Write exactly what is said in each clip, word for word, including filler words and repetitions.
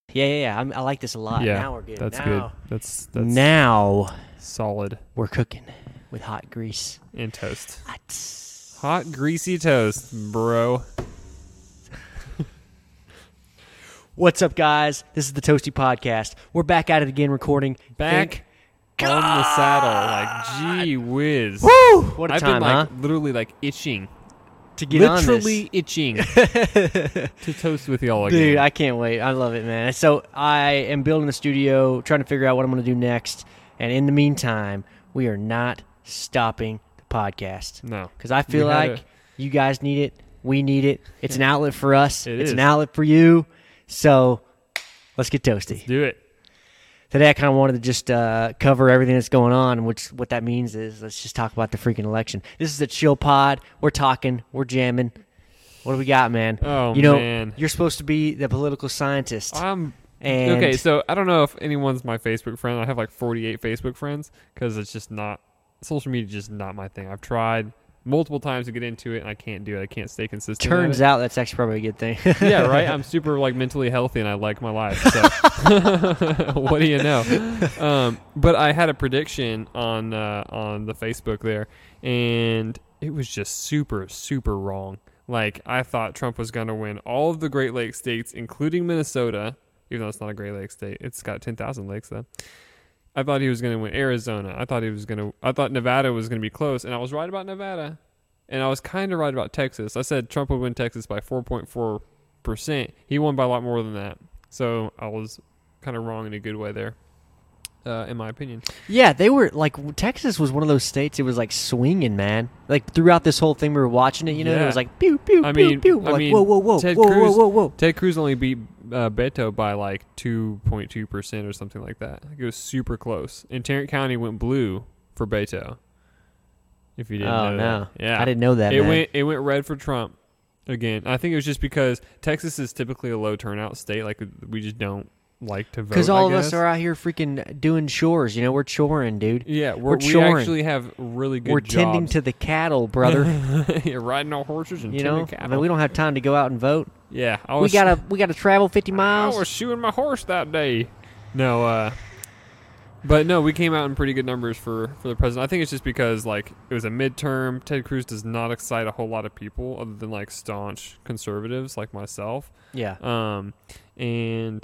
Yeah, yeah, yeah. I'm, I like this a lot. Yeah, now we're good. that's now, good. That's that's now solid. we're cooking with hot grease. And toast. Hot, Hot, greasy toast, bro. What's up, guys? This is the Toasty Podcast. We're back at it again, recording. Back Thank on the saddle. Like, gee whiz. Woo! What a I've time, been, like, huh? literally, like, itching. To get Literally on itching this. to toast with y'all again. Dude, I can't wait. I love it, man. So I am building a studio, trying to figure out what I'm going to do next. And in the meantime, we are not stopping the podcast. No. Because I feel We had like you guys need it. We need it. It's an outlet for us. It it's is. an outlet for you. So let's get toasty. Do it. Today I kind of wanted to just uh, cover everything that's going on, which what that means is let's just talk about the freaking election. This is a chill pod. We're talking. We're jamming. What do we got, man? Oh, you know, man. You're supposed to be the political scientist. I'm and okay, so I don't know if anyone's my Facebook friend. I have like forty-eight Facebook friends because it's just not, social media is just not my thing. I've tried multiple times to get into it, and I can't do it. I can't stay consistent. Turns out that's actually probably a good thing. Yeah, right? I'm super like mentally healthy, and I like my life. So what do you know? Um, but I had a prediction on uh, on the Facebook there, and it was just super, super wrong. Like, I thought Trump was going to win all of the Great Lakes states, including Minnesota, even though it's not a Great Lakes state. It's got ten thousand lakes, though. I thought he was going to win Arizona. I thought he was going to. I thought Nevada was going to be close, and I was right about Nevada, and I was kind of right about Texas. I said Trump would win Texas by four point four percent. He won by a lot more than that, so I was kind of wrong in a good way there, uh, in my opinion. Yeah, they were like Texas was one of those states. It was like swinging, man. Like throughout this whole thing, we were watching it. You know, Yeah. it was like pew pew I pew mean, pew. I Like mean, whoa whoa whoa Ted whoa Cruz, whoa whoa whoa. Ted Cruz only beat uh, Beto by like two point two percent or something like that. Like, it was super close. And Tarrant County went blue for Beto. If you didn't Oh know no, that. Yeah. I didn't know that. It man. went it went red for Trump again. I think it was just because Texas is typically a low turnout state. Like, we just don't like to vote. Because all I of us guess. are out here freaking doing chores. You know, we're choring, dude. Yeah, we're, we're we choring. actually have really good We're jobs. tending to the cattle, brother. yeah, riding our horses and You tending know, cattle. I mean, we don't have time to go out and vote. yeah, I We was, gotta we gotta travel fifty I miles. was shoeing my horse that day. No, uh, but no, we came out in pretty good numbers for, for the president. I think it's just because, like, it was a midterm. Ted Cruz does not excite a whole lot of people other than, like, staunch conservatives like myself. Yeah. Um, and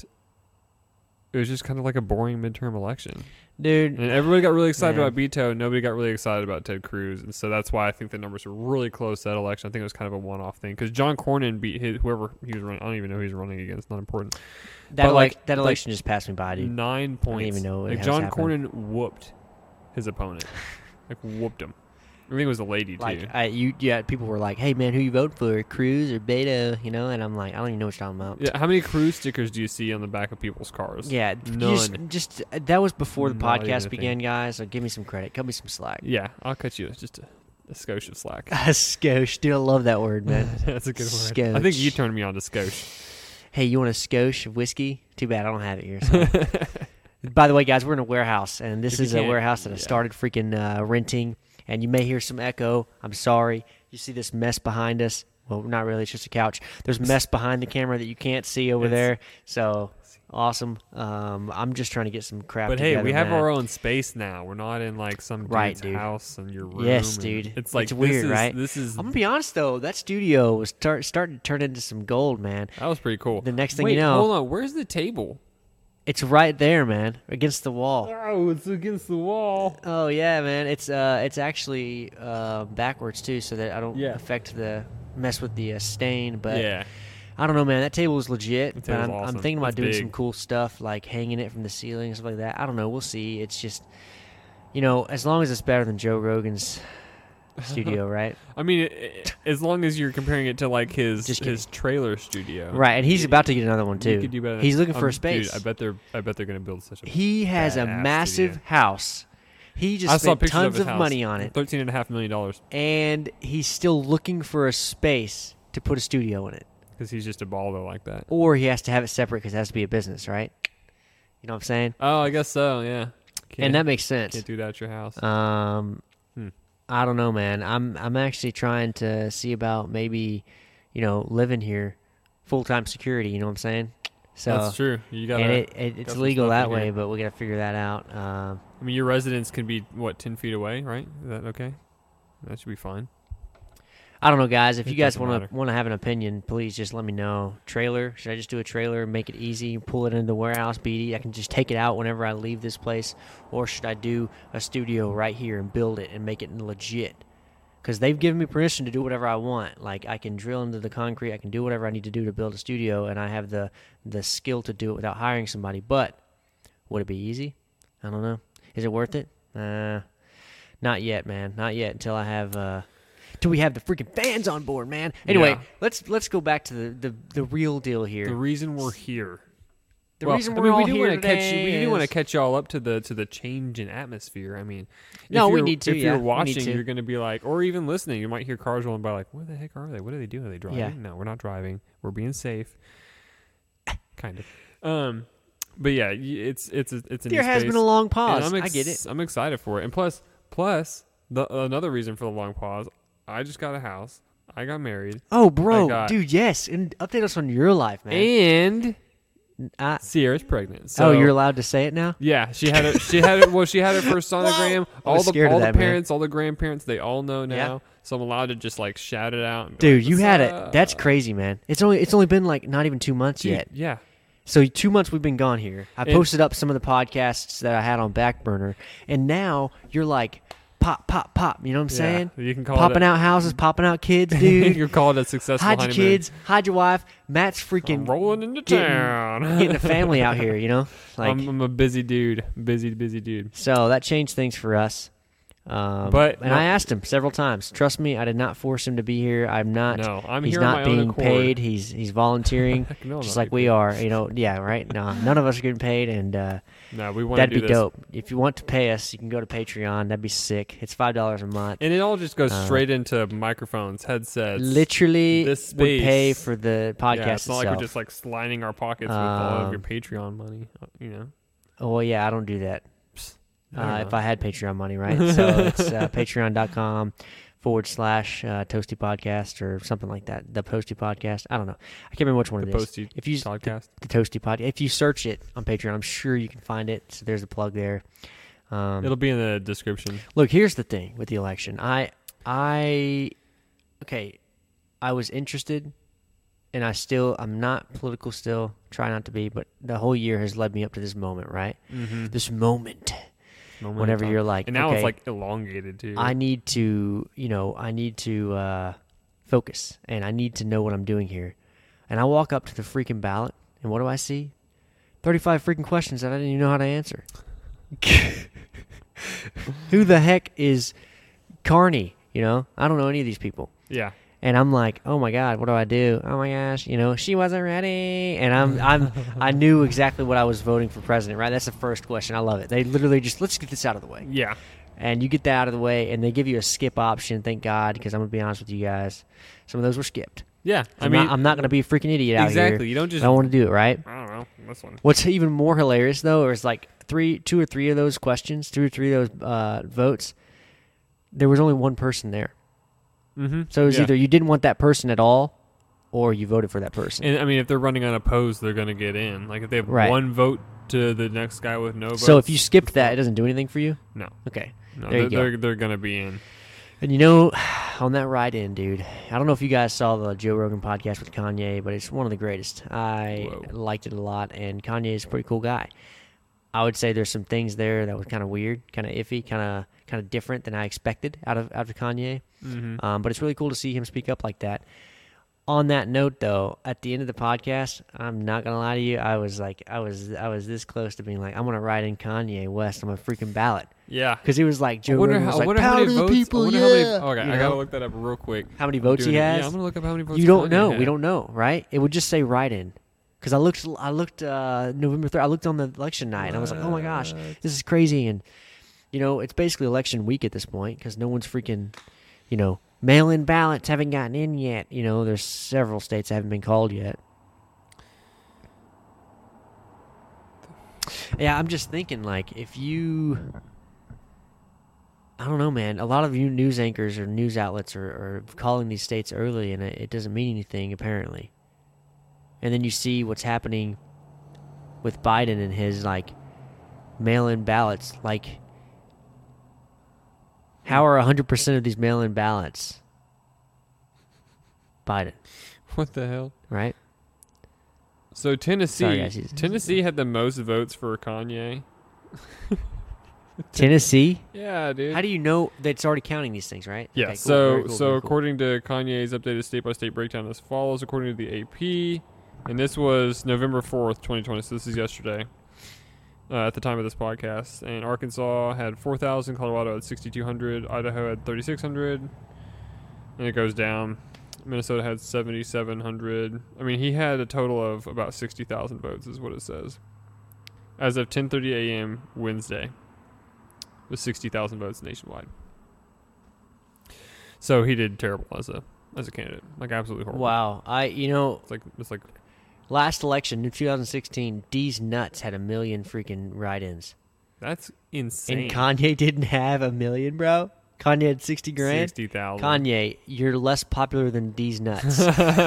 it was just kind of like a boring midterm election. Dude. And everybody got really excited Man. about Beto. Nobody got really excited about Ted Cruz. And so that's why I think the numbers were really close that election. I think it was kind of a one-off thing. Because John Cornyn beat his, whoever he was running. I don't even know who he's running against. It's not important. That But, elec- like- that like election just passed me by, dude. Nine points. even know what like has John happened. Cornyn whooped his opponent. Like, whooped him. I think it was a lady, too. Like, I, you, yeah, people were like, "Hey, man, who you vote for, Cruz or Beto?" You know, and I'm like, I don't even know what you're talking about. Yeah, how many Cruz stickers do you see on the back of people's cars? Yeah, None. just, just that was before the Not even a podcast thing. began, guys. So give me some credit, cut me some slack. Yeah, I'll cut you just a, a skosh of slack. A skosh, dude, I love that word, man. That's a good word. I think you turned me on to skosh. Hey, you want a skosh of whiskey? Too bad I don't have it here. So. By the way, guys, we're in a warehouse, and this If you is a can't- warehouse that I yeah. started freaking uh, renting. And you may hear some echo. I'm sorry. You see this mess behind us? Well, not really. It's just a couch. There's mess behind the camera that you can't see over It's- there. So awesome. Um, I'm just trying to get some crap. But hey, together, we have man. our own space now. We're not in like some dude's Right, dude. house and your room. Yes, and dude. It's like It's this weird, is- right? This is I'm gonna be honest though. That studio was start, starting to turn into some gold, man. that was pretty cool. The next thing Wait, you know- hold on. Where's the table? It's right there, man, against the wall. Oh, it's against the wall. Oh yeah, man. It's uh, it's actually uh, backwards too, so that I don't Yeah. affect the mess with the uh, stain. But yeah, I don't know, man. That table is legit. The But table's I'm, awesome. I'm thinking about It's doing big. some cool stuff, like hanging it from the ceiling and stuff like that. I don't know. We'll see. It's just, you know, as long as it's better than Joe Rogan's studio, right? I mean, it, it, as long as you're comparing it to like his Just kidding. his trailer studio, Right, and he's about to get another one You too. could do better. He's looking for Um, a space. Dude, I bet they're I bet they're gonna build such a. He has a badass massive studio. house. He just I saw spent pictures tons of, his of house. money on it, Thirteen and a half million dollars and he's still looking for a space to put a studio in it. because he's just a baller like that. Or he has to have it separate because it has to be a business, right? You know what I'm saying? Oh, I guess so. Yeah. Can't, And that makes sense. can't do that at your house. Um, Hmm. I don't know, man. I'm I'm actually trying to see about maybe, you know, living here, full time security. You know what I'm saying? So That's true. You got and to. it, it it's legal that way, but we got to figure that out. Um, I mean, your residence can be what ten feet away, right? Is that okay? That should be fine. I don't know, guys. If It you guys doesn't want matter. to want to have an opinion, please just let me know. Trailer? Should I just do a trailer, make it easy, pull it into the warehouse, B D? I can just take it out whenever I leave this place, or should I do a studio right here and build it and make it legit? Because they've given me permission to do whatever I want. Like I can drill into the concrete, I can do whatever I need to do to build a studio, and I have the the skill to do it without hiring somebody. But would it be easy? I don't know. Is it worth it? Uh, not yet, man. Not yet. Until I have. Uh, Till we have the freaking fans on board, man. Anyway, Yeah. let's let's go back to the, the, the real deal here. The reason we're here. The well, reason I we're mean, all we do here wanna catch you, today we do want to is- catch y'all up to the to the change in atmosphere. I mean, if No, we you're- need to, If yeah, you're we need watching, to. you're going to be like, or even listening, you might hear cars rolling by, like, where the heck are they? What are they doing? Are they driving? Yeah. No, we're not driving. We're being safe. Kind of. Um, but yeah, y- it's it's a, it's a There new has space, been a long and pause. I'm I get it. I'm excited for it, and plus, plus the another reason for the long pause. I just got a house. I got married, Oh, bro, I got- dude, yes, and update us on your life, man. and I, Sierra's pregnant. So oh, you're allowed to say it now? Yeah, she had it. She had it. Well, she had it for sonogram. I all was the scared of all the that, man. parents, all the grandparents, they all know now. Yeah. So I'm allowed to just like shout it out. And be Dude, like, you "What's had it. up?" That's crazy, man. It's only it's only been like not even two months Dude, yet. Yeah. So two months we've been gone here. I And- posted up some of the podcasts that I had on Backburner, and now you're like pop, pop, pop. You know what I'm saying? Yeah, you can call Popping it. out houses, popping out kids, you dude. can call it a successful Hide your honeymoon. kids, hide your wife. Matt's freaking I'm rolling into getting- town. getting a family out here, you know? Like I'm, I'm a busy dude. Busy, busy dude. so that changed things for us. Um, But- and I asked him several times. Trust me, I did not force him to be here. I'm not. No, I'm he's here on not my own being accord. paid. He's he's volunteering, Heck no, I'm just not like being we are. You know, yeah, right. No, none of us are getting paid, and uh, No, we want to that'd do be this. dope. If you want to pay us, you can go to Patreon. That'd be sick. It's five dollars a month. And it all just goes Uh, straight into microphones, headsets. Literally, this would pay space. for the podcast Yeah, it's not itself. like we're just like lining our pockets with all of your Um, Patreon money. uh, You know. oh well, yeah, I don't do that. I don't Uh, know. if I had Patreon money, right? So it's uh, patreon.com forward slash uh, Toasty Podcast or something like that. The Toasty Podcast. I don't know. I can't remember which one The it is. Posty If you podcast. the Toasty Podcast. If you search it on Patreon, I'm sure you can find it. So there's a plug there. Um, It'll be in the description. look, here's the thing with the election. I, I, okay, I was interested, and I still, I'm not political still. Try not to be, but the whole year has led me up to this moment, right? Mm-hmm. This moment. Moment Whenever in time. you're like, and now okay, it's like elongated too. I need to, you know, I need to uh, focus, and I need to know what I'm doing here. And I walk up to the freaking ballot, and what do I see? thirty-five freaking questions that I didn't even know how to answer. Who the heck is Carney? You know, I don't know any of these people. yeah. And I'm like, oh my God, what do I do? Oh my gosh, you know, she wasn't ready. And I'm, I'm, I knew exactly what I was voting for president, right? That's the first question. I love it. They literally just, let's get this out of the way. Yeah. And you get that out of the way, and they give you a skip option. Thank God, because I'm gonna be honest with you guys, some of those were skipped. Yeah. I I'm mean, not, I'm not gonna be a freaking idiot out here. exactly. You don't I just. don't want to do it, right? I don't know this one. What's even more hilarious though is like three, two or three of those questions, two or three of those uh, votes. There was only one person there, Mm-hmm. so it was yeah. either you didn't want that person at all, or you voted for that person. And I mean, if they're running unopposed, they're gonna get in. Like if they have Right. one vote to the next guy with no votes. so if you skipped that, it doesn't do anything for you. no, Okay, no, There you they're, go. they're they're gonna be in. and you know, on that ride in, dude, I don't know if you guys saw the Joe Rogan podcast with Kanye, but it's one of the greatest. I Whoa. liked it a lot, and Kanye is a pretty cool guy. I would say there's some things there that was kind of weird, kind of iffy, kind of kind of different than I expected out of out of Kanye. Mm-hmm. Um, but it's really cool to see him speak up like that. On that note, though, at the end of the podcast, I'm not gonna lie to you, I was like, I was, I was this close to being like, I'm gonna write in Kanye West on my freaking ballot Yeah. because he was like, Joe I wonder Rogan how. was I like, wonder how power many to the votes. people, I wonder yeah. how many. Okay, You I gotta know? look that up real quick. How many I'm votes he doing it. has? Yeah, I'm gonna look up how many votes. You don't Kanye know. had. We don't know, right? It would just say write-in. Because I looked, I looked uh, November third. I looked on the election night, and I was like, oh my gosh, this is crazy. And you know, it's basically election week at this point because no one's freaking, you know, mail-in ballots haven't gotten in yet. You know, there's several states that haven't been called yet. Yeah, I'm just thinking, like, if you, I don't know, man. A lot of you news anchors or news outlets are, are calling these states early, and it, it doesn't mean anything apparently. And then you see what's happening with Biden and his like mail-in ballots. Like, how are one hundred percent of these mail-in ballots Biden? What the hell? Right? So Tennessee, Sorry, guys, he's- Tennessee had the most votes for Kanye. Tennessee? Yeah, dude. How do you know that it's already counting these things, right? Yeah. Okay, cool, so very cool, so very cool. according to Kanye's updated state-by-state breakdown as follows, according to the A P, and this was November fourth, twenty twenty. So this is yesterday. Uh, at the time of this podcast, and Arkansas had four thousand, Colorado had sixty-two hundred, Idaho had thirty-six hundred, and it goes down. Minnesota had seventy-seven hundred. I mean, he had a total of about sixty thousand votes, is what it says. As of ten thirty a.m. Wednesday, with sixty thousand votes nationwide. So he did terrible as a as a candidate, like absolutely horrible. Wow. I, you know, It's like it's like last election in twenty sixteen, D's Nuts had a million freaking write-ins. that's insane. And Kanye didn't have a million, bro. Kanye had sixty grand. Sixty thousand. Kanye, you're less popular than D's Nuts.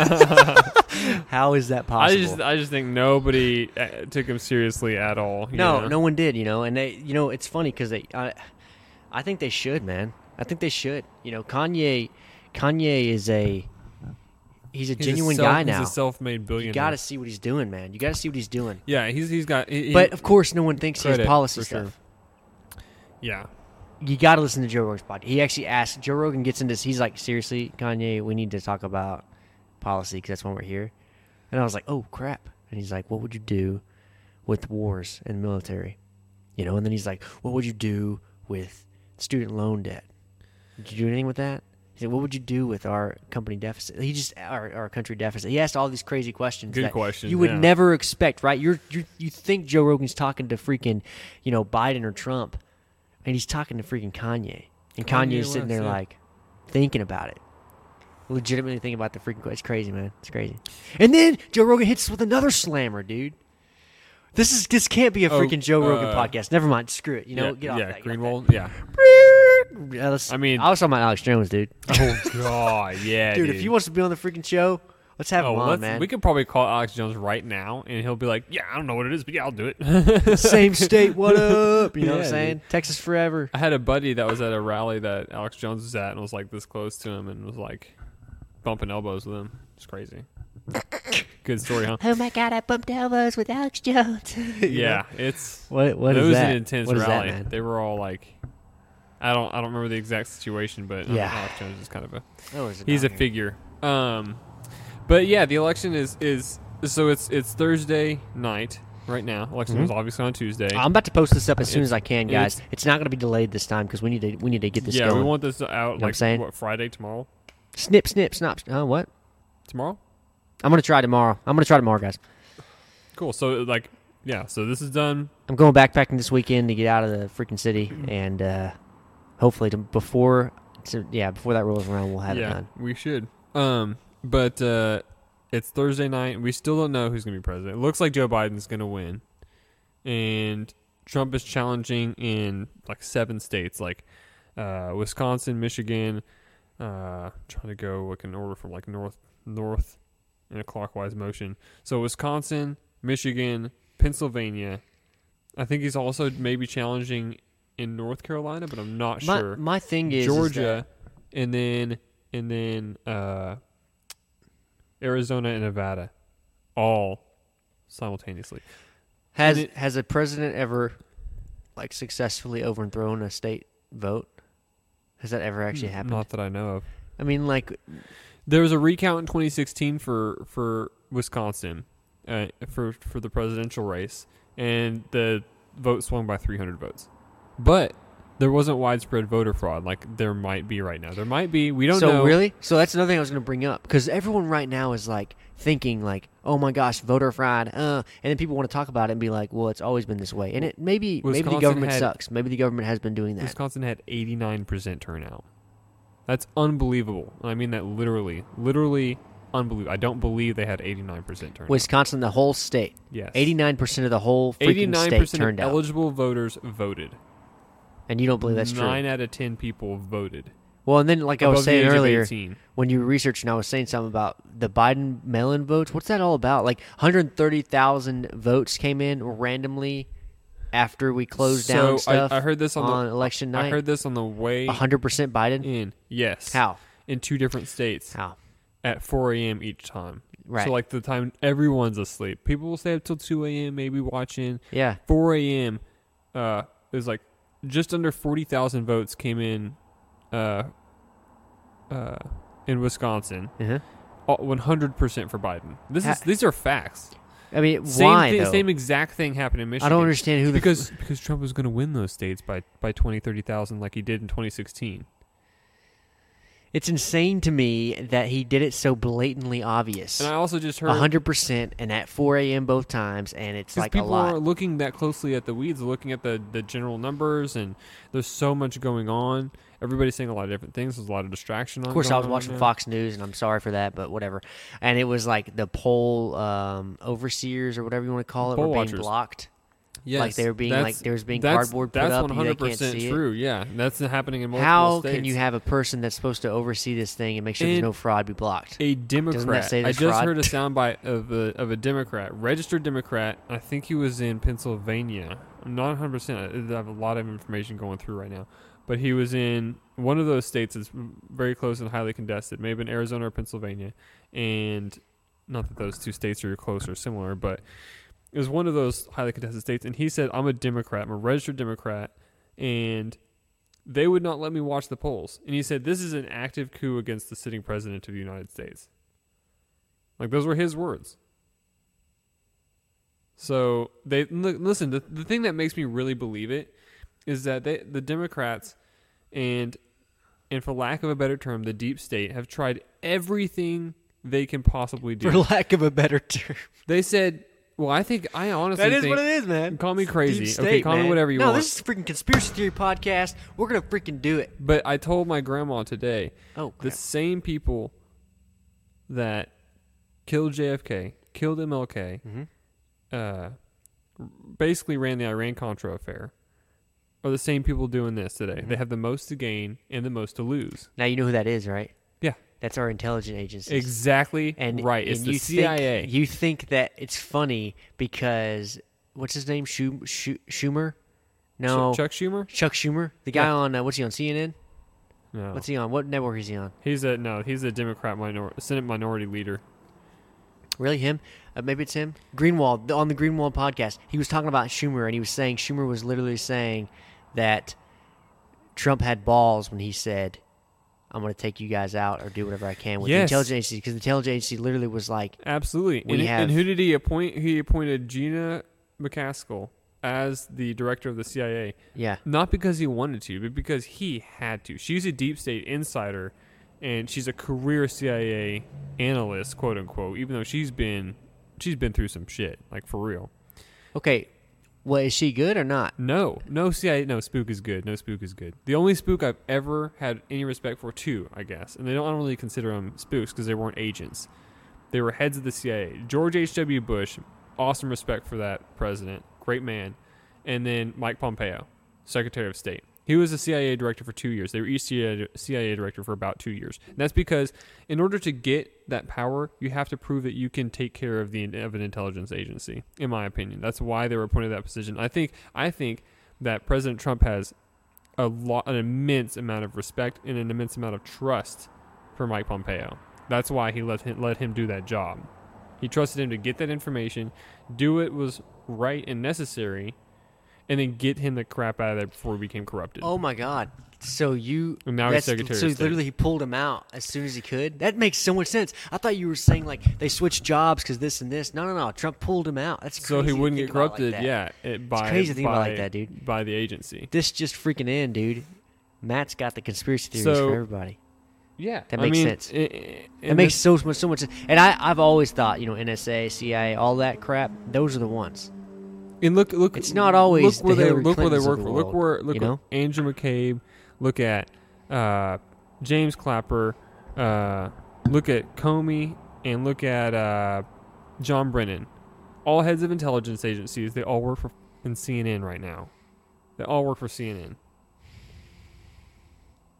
How is that I possible? just I just think nobody uh, took him seriously at all. you no, know? no one did. You know, and they, you know, it's funny because they, I, I think they should, man. I think they should. You know, Kanye, Kanye is a, he's a He's genuine self, guy now. He's a self-made billionaire. You got to see what he's doing, man. You got to see what he's doing. Yeah, he's he's got. He, But of course, no one thinks he has credit, policy for sure. stuff. yeah, You got to listen to Joe Rogan's podcast. He actually asked. Joe Rogan gets into this. He's like, seriously, Kanye, we need to talk about policy because that's why we're here. And I was like, oh crap. And he's like, what would you do with wars in the military? You know. And then he's like, what would you do with student loan debt? Did you do anything with that? He said, what would you do with our company deficit? He just our our country deficit. He asked all these crazy questions. Good that questions, You would yeah. never expect, right? You're you you think Joe Rogan's talking to freaking, you know, Biden or Trump, and he's talking to freaking Kanye, and Kanye Kanye's sitting West, there yeah. like thinking about it, legitimately thinking about the freaking. It's crazy, man. It's crazy. And then Joe Rogan hits us with another slammer, dude. This is this can't be a Oh, freaking Joe Rogan uh, podcast. Never mind. Screw it. You know, yeah, get off yeah, that. get off Greenwald, yeah. that. Yeah, let's- I mean- I was talking about Alex Jones, dude. Oh God, yeah, dude, dude. if he wants to be on the freaking show, let's have oh, him on, let's, man. we could probably call Alex Jones right now, and he'll be like, "Yeah, I don't know what it is, but yeah, I'll do it." Same state, what up? You know what Yeah, I'm saying? dude. Texas forever. I had a buddy that was at a rally that Alex Jones was at, and was like this close to him, and was like bumping elbows with him. It's crazy. Good story, huh? Oh my god, I bumped elbows with Alex Jones. Yeah, it's What what it is was that? an intense What is that, rally. man? They were all like, I don't, I don't remember the exact situation, but uh, Yeah. Alex Jones is kind of a, What was it he's a down here? figure. Um, but yeah, the election is is so it's it's Thursday night right now. Election Mhm. was obviously on Tuesday. I'm about to post this up as soon It's- as I can, guys. it's- It's, not going to be delayed this time because we need to we need to get this yeah, going. we want this out I'm like saying? what, Friday tomorrow. snip, snip, snap. Oh, what? Tomorrow. I'm going to try tomorrow. I'm going to try tomorrow, guys. Cool. So like, yeah. So this is done. I'm going backpacking this weekend to get out of the freaking city, and uh, hopefully to, before, to, yeah, before that rolls around, we'll have yeah, it done. we should. Um, but uh, it's Thursday night. We still don't know who's going to be president. It looks like Joe Biden's going to win, and Trump is challenging in like seven states, like uh, Wisconsin, Michigan. Uh, trying to go like in order from like north north in a clockwise motion. So Wisconsin, Michigan, Pennsylvania. I think he's also maybe challenging in North Carolina, but I'm not My, sure. my thing is is Georgia, that- and then and then uh, Arizona and Nevada, all simultaneously. has and it- has a president ever like successfully overthrown a state vote? Has that ever actually happened? Not that I know of. I mean, like, There was a recount in twenty sixteen for for Wisconsin, uh, for for the presidential race, and the vote swung by three hundred votes. But there wasn't widespread voter fraud like there might be right now. There might be. We don't so know. really? So that's another thing I was going to bring up because everyone right now is like thinking like, oh my gosh, voter fraud, uh, and then people want to talk about it and be like, well, it's always been this way, and it maybe maybe the Wisconsin government had- sucks. Maybe the government has been doing that. Wisconsin had eighty-nine percent turnout. That's unbelievable. I mean that literally, literally unbelievable. I don't believe they had eighty-nine percent turnout. Wisconsin, the whole state, yes, eighty-nine percent of the whole freaking eighty-nine state percent turned of out, eligible voters voted. and you don't believe that's Nine true? out of ten people voted. Well, and then like I above was the saying age of earlier, eighteen. when you were researching, I was saying something about the Biden mail-in votes. What's that all about? Like one hundred thirty thousand votes came in randomly after we closed so down stuff I, I heard this on, on the election night. I heard this on the way one hundred percent Biden? in. Yes. How? In two different states How? at four a.m. each time. Right. So like the time everyone's asleep. People will stay up till two a.m. maybe watching. Yeah. four a.m. Uh, it was like just under forty thousand votes came in uh, uh, in Wisconsin. Uh-huh. one hundred percent for Biden. This Ha- is These are facts. I mean, Same why, thi- though? Same exact thing happened in Michigan. I don't understand who the... Because because Trump was going to win those states by, by twenty, thirty thousand like he did in twenty sixteen. It's insane to me that he did it so blatantly obvious. And I also just heard... one hundred percent and at four a.m. both times, and it's Because like a people lot. are looking that closely at the weeds, looking at the, the general numbers, and there's so much going on. Everybody's saying a lot of different things. There's a lot of distraction on. Of course, I going was on watching right now. Fox News, and I'm sorry for that, but whatever. And it was like the poll um, overseers or whatever you want to call it Poll were being watchers. blocked. Yes, Like they were being that's- like there was being that's- cardboard put that's up, one and they hundred can't percent see true. Yeah, that's happening in it. multiple How states. can you have a person that's supposed to oversee this thing and make sure there's And no fraud be blocked? a Democrat? say I there's just fraud? heard a soundbite of a of a Democrat, registered Democrat. I think he was in Pennsylvania. I'm not one hundred percent. I have a lot of information going through right now, but he was in one of those states that's very close and highly contested. Maybe in Arizona or Pennsylvania, and not that those two states are close or similar, but it was one of those highly contested states. And he said, "I'm a Democrat. I'm a registered Democrat, and they would not let me watch the polls." And he said, "This is an active coup against the sitting president of the United States." Like, those were his words. So they look, listen. The, the thing that makes me really believe it is that they, the Democrats, and and for lack of a better term, the deep state, have tried everything they can possibly do. For lack of a better term, They said, "Well, I think I honestly that is think what it is, man. call me crazy. Deep Okay, state, call me man. whatever you no, want." No, this is a freaking conspiracy theory podcast. We're gonna freaking do it. But I told my grandma today, Oh, the crap. same people that killed J F K, killed M L K, Mhm. uh, basically ran the Iran-Contra affair, are the same people doing this today. Mm-hmm. They have the most to gain and the most to lose. Now you know who that is, right? Yeah. That's our intelligence agency. Exactly And right. It's and the you C I A. Think, you think that it's funny because what's his name? Schum, Schu- Schumer? No, Ch- Chuck Schumer? Chuck Schumer, the guy Yeah. on uh, what's he on C N N? No. What's he on? What network is he on? He's a no. He's a Democrat minor, Senate minority leader. Really, him? Uh, maybe it's him. Greenwald the- on the Greenwald podcast. He was talking about Schumer, and he was saying Schumer was literally saying that Trump had balls when he said, "I'm going to take you guys out or do whatever I can with Yes. the intelligence agency," because the intelligence agency literally was like, Absolutely. We and, have- and who did he appoint? He appointed Gina McCaskill as the director of the C I A. "Yeah, Not because he wanted to, but because he had to. She's a deep state insider, and she's a career C I A analyst, quote unquote. Even though she's been she's been through some shit, like for real. okay, well, is she good or not?" No, no C I A, no Spook is good. No Spook is good. The only Spook I've ever had any respect for, two, I guess, and they don't I don't really consider them spooks because they weren't agents. They were heads of the C I A. George H W. Bush, awesome respect for that president, great man, and then Mike Pompeo, Secretary of State. He was a C I A director for two years. They were each C I A, C I A director for about two years. And that's because in order to get that power, you have to prove that you can take care of the of an intelligence agency. In my opinion, that's why they were appointed to that position. I think I think that President Trump has a lot, an immense amount of respect and an immense amount of trust for Mike Pompeo. That's why he let him, let him do that job. He trusted him to get that information, do what was right and necessary, and then get him the crap out of there before he became corrupted. Oh my God! So you And now he's that's- Secretary of So State. literally, he pulled him out as soon as he could. That makes so much sense. I thought you were saying like they switched jobs because this and this. No, no, no. Trump pulled him out. That's so crazy he to wouldn't think get about it like corrupted, that. yeah, it, by, crazy to think by, about it like that, dude. by the agency. This just freaking in, dude. Matt's got the conspiracy theories So- for everybody. Yeah, That I makes mean, sense. i- i- That and makes this- so much, so much sense. And I, I've always thought, you know, N S A, C I A, all that crap. Those are the ones. And look, look. It's not always look where the they Hillary look where they Clintons of work the for. Look world, where look you at know? Andrew McCabe. Look at uh, James Clapper. Uh, look at Comey, and look at uh, John Brennan. All heads of intelligence agencies. They all work for in C N N right now. They all work for C N N.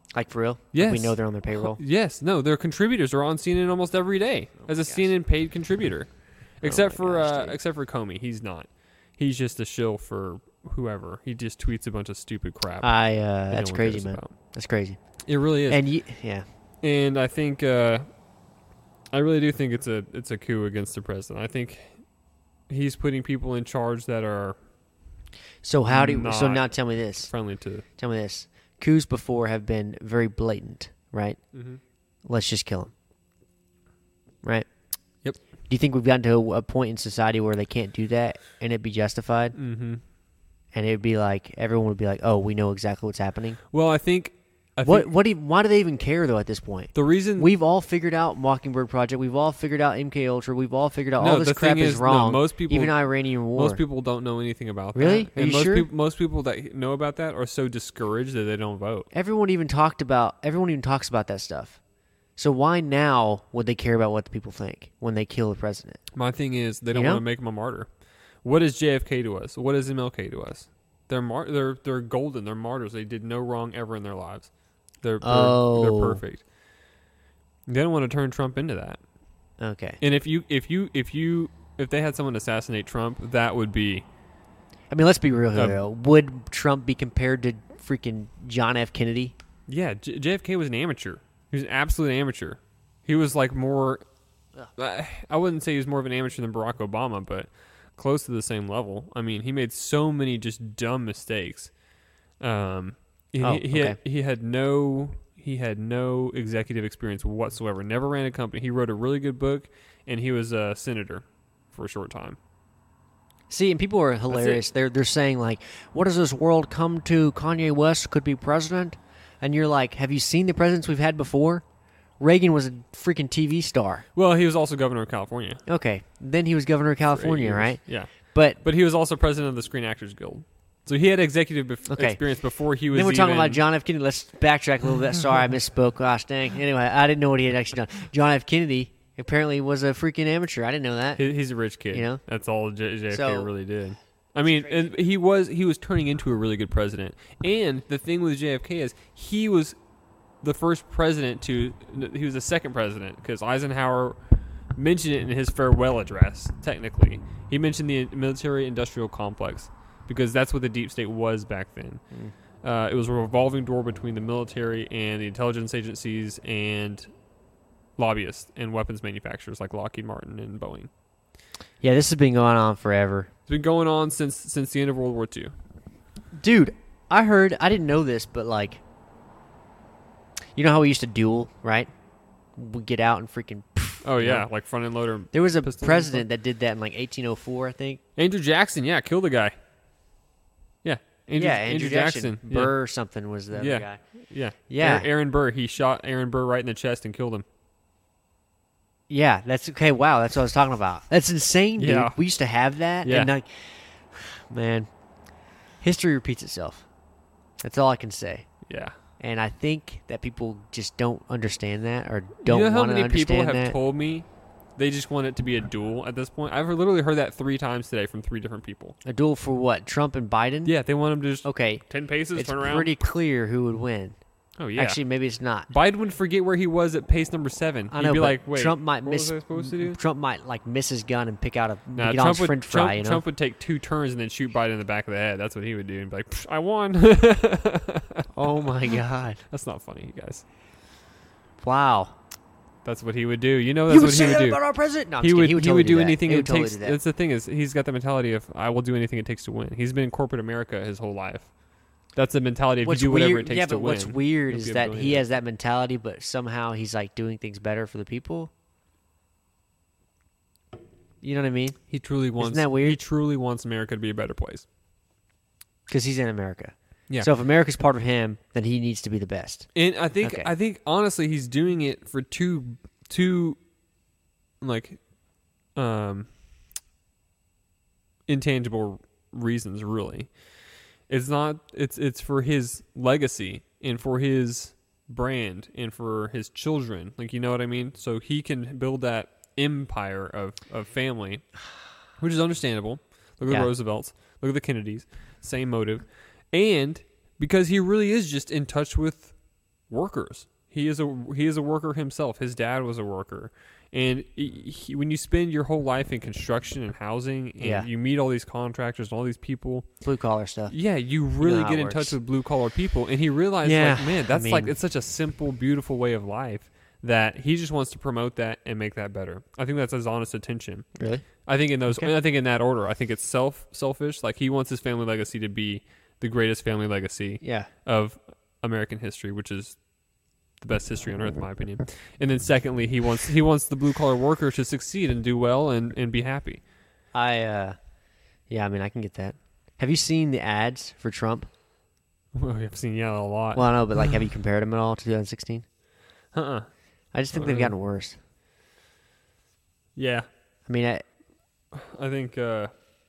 Like for real? Like Yes. we know they're on their payroll. Yes, no, their contributors are on C N N almost every day Oh as my a gosh. C N N paid contributor, except my for gosh, uh, dude. except for Comey. He's not. He's just a shill for whoever. He just tweets a bunch of stupid crap. I uh, that that's no one crazy, cares man. about. That's crazy. It really is. And you, yeah, And I think uh, I really do think it's a it's a coup against the president. I think he's putting people in charge that are so how do you, so Not now tell me this. friendly to. Tell me this. Coups before have been very blatant, right? Mm-hmm. Let's just kill him. Right? Yep. Do you think we've gotten to a, a point in society where they can't do that and it'd be justified? Mm-hmm. And it'd be like everyone would be like, "Oh, we know exactly what's happening." Well, I think. I What think what do you, why do they even care though at this point? the reason We've all figured out Mockingbird Project. We've all figured out M K Ultra. We've all figured out No, all this the crap thing is, is, no, wrong. most people- even Iranian war. most people don't know anything about Really? that. Are And you most sure? people most people that know about that are so discouraged that they don't vote. Everyone even talked about. Everyone even talks about that stuff. So why now would they care about what the people think when they kill the president? My thing is they don't You know? want to make him a martyr. What is J F K to us? What is M L K to us? They're mar- they're they're golden. They're martyrs. They did no wrong ever in their lives. They're they're, Oh. they're perfect. They don't want to turn Trump into that. Okay. And if you if you if you if they had someone assassinate Trump, that would be I mean, let's be real here. Um, though. Would Trump be compared to freaking John F. Kennedy? yeah. J- JFK was an amateur. He was an absolute amateur. He was like more. Uh, I wouldn't say he was more of an amateur than Barack Obama, but close to the same level. I mean, he made so many just dumb mistakes. Um, he, Oh, he, he had, okay. he had no he had no executive experience whatsoever. Never ran a company. He wrote a really good book, and he was a senator for a short time. See, and people are hilarious. They're they're saying like, "What does this world come to? Kanye West could be president," and you're like, "Have you seen the presidents we've had before? Reagan was a freaking T V star. Well, he was also governor of California. Okay, then he was governor of for eight California, years. right? Yeah, But but he was also president of the Screen Actors Guild. So he had executive bef- Okay. experience before he was. then we're talking even- about John F. Kennedy. Let's backtrack a little bit. Sorry, I misspoke. Gosh dang. Anyway, I didn't know what he had actually done. John F. Kennedy apparently was a freaking amateur. I didn't know that. He- He's a rich kid. You know? That's all J- JFK So- really did. I mean, and he was he was turning into a really good president. And the thing with J F K is he was the first president to he was the second president because Eisenhower mentioned it in his farewell address. Technically, he mentioned the military-industrial complex because that's what the deep state was back then. Mm. Uh, it was a revolving door between the military and the intelligence agencies and lobbyists and weapons manufacturers like Lockheed Martin and Boeing. Yeah, this has been going on forever. It's been going on since since the end of World War Two. Dude, I heard, I didn't know this, but like, you know how we used to duel, right? We get out and freaking. Oh you yeah, know? like front end loader. There was a Pistol and president that did that in like eighteen oh four, I think. Andrew Jackson, yeah, killed the guy. Yeah, Andrew, yeah, Andrew, Jackson. Yeah. Burr or something was the Yeah. other guy. Yeah, Yeah. Aaron, Aaron Burr. He shot Aaron Burr right in the chest and killed him. Yeah, that's okay. Wow, that's what I was talking about. That's insane, dude. Yeah. We used to have that, Yeah. and like, man, history repeats itself. That's all I can say. Yeah. And I think that people just don't understand that or don't you know how want to many people understand have that. told me they just want it to be a duel at this point? I've literally heard that three times today from three different people. A duel for what? Trump and Biden? Yeah, they want him to just Okay, ten paces, it's turn around. pretty clear who would win. oh yeah. Actually, maybe it's not. Biden would forget where he was at pace number seven. I He'd know, be but like, "Wait, Trump might what miss. was I supposed to do?" Trump might like miss his gun and pick out a Nah, McDonald's Trump would, French fry. Trump, you know, Trump would take two turns and then shoot Biden in the back of the head. That's what he would do. And be like, "Psh, I won." oh my god! That's not funny, you guys. Wow. That's what he would do. You know, that's You would what he say would that do. about our president? No, I'm He just would, kidding. he would, totally do, that. anything He it would totally takes. do that. That's the thing is, he's got the mentality of I will do anything it takes to win. He's been in corporate America his whole life. That's the mentality. If What's you do whatever weird, it takes yeah, to but win. what's weird you'll is be a that he billionaire. has that mentality, but somehow he's like doing things better for the people. You know what I mean? He truly wants. that weird? He truly wants America to be a better place. Because he's in America. Yeah. So if America's part of him, then he needs to be the best. And I think Okay. I think honestly he's doing it for two two like um intangible reasons really. It's not it's it's for his legacy and for his brand and for his children. Like you know what I mean? So he can build that empire of, of family, which is understandable. Look at Yeah. the Roosevelts, look at the Kennedys, same motive. And because he really is just in touch with workers. He is a he is a worker himself. His dad was a worker, and he, he, when you spend your whole life in construction and housing, and Yeah. you meet all these contractors and all these people, Blue collar stuff. yeah, you really how get it in works. touch with blue collar people. And he realized, Yeah, like, man, I that's like mean- it's such a simple, beautiful way of life that he just wants to promote that and make that better. I think that's his honest intention. Really? I think in those, Okay. I think in that order. I think it's self selfish. Like he wants his family legacy to be the greatest family legacy Yeah. of American history, which is the best history on earth, in my opinion. And then secondly, he wants he wants the blue collar worker to succeed and do well and, and be happy. I, uh, yeah, I mean, I can get that. Have you seen the ads for Trump? Well, I've seen yeah a lot. Well, I know, but like, have you compared them at all to twenty sixteen? Uh-uh. I just think Not they've really. gotten worse. Yeah, I mean, I, I think uh,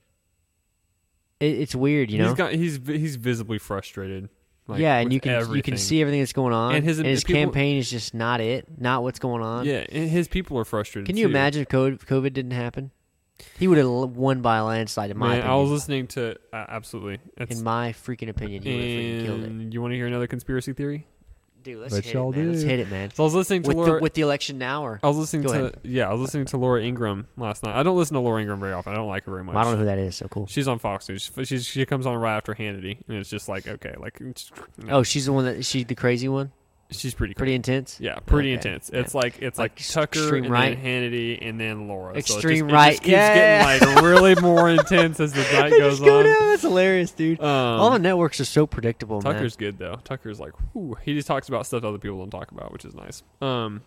it, it's weird, you know? he's got he's vi- he's visibly frustrated. Like, yeah, and with you can you everything. can see everything that's going on, And his- his people- campaign is just not it, not what's going on. Yeah, and his people are frustrated. Can you too. imagine if COVID, COVID didn't happen? He would have won by a landslide, in my Man, opinion. I was listening to uh, absolutely. It's, in my freaking opinion, he would have freaking killed it. and you want to hear another conspiracy theory? Dude, let's Bet hit y'all it, man. Let's do. hit it, man. So I was listening to With Laura. the, with the election now, or I was listening Go to ahead. yeah, I was listening to Laura Ingraham last night. I don't listen to Laura Ingraham very often. I don't like her very much. I don't know who that is. So cool. She's on Fox News. She's, she comes on right after Hannity, and it's just like okay, like it's- no. Oh, she's the one that she the crazy one, she's pretty cool. pretty intense. Yeah, pretty Okay. intense. It's like it's like, Like Tucker extreme and right? then Hannity and then Laura. So it just- Extreme it right. just keeps Yeah, getting yeah, like really more intense as the night They goes just go on. down. That's hilarious, dude. Um, All the networks are so predictable, man. Tucker's good though. Tucker's like, whew, he just talks about stuff other people don't talk about, which is nice. Um,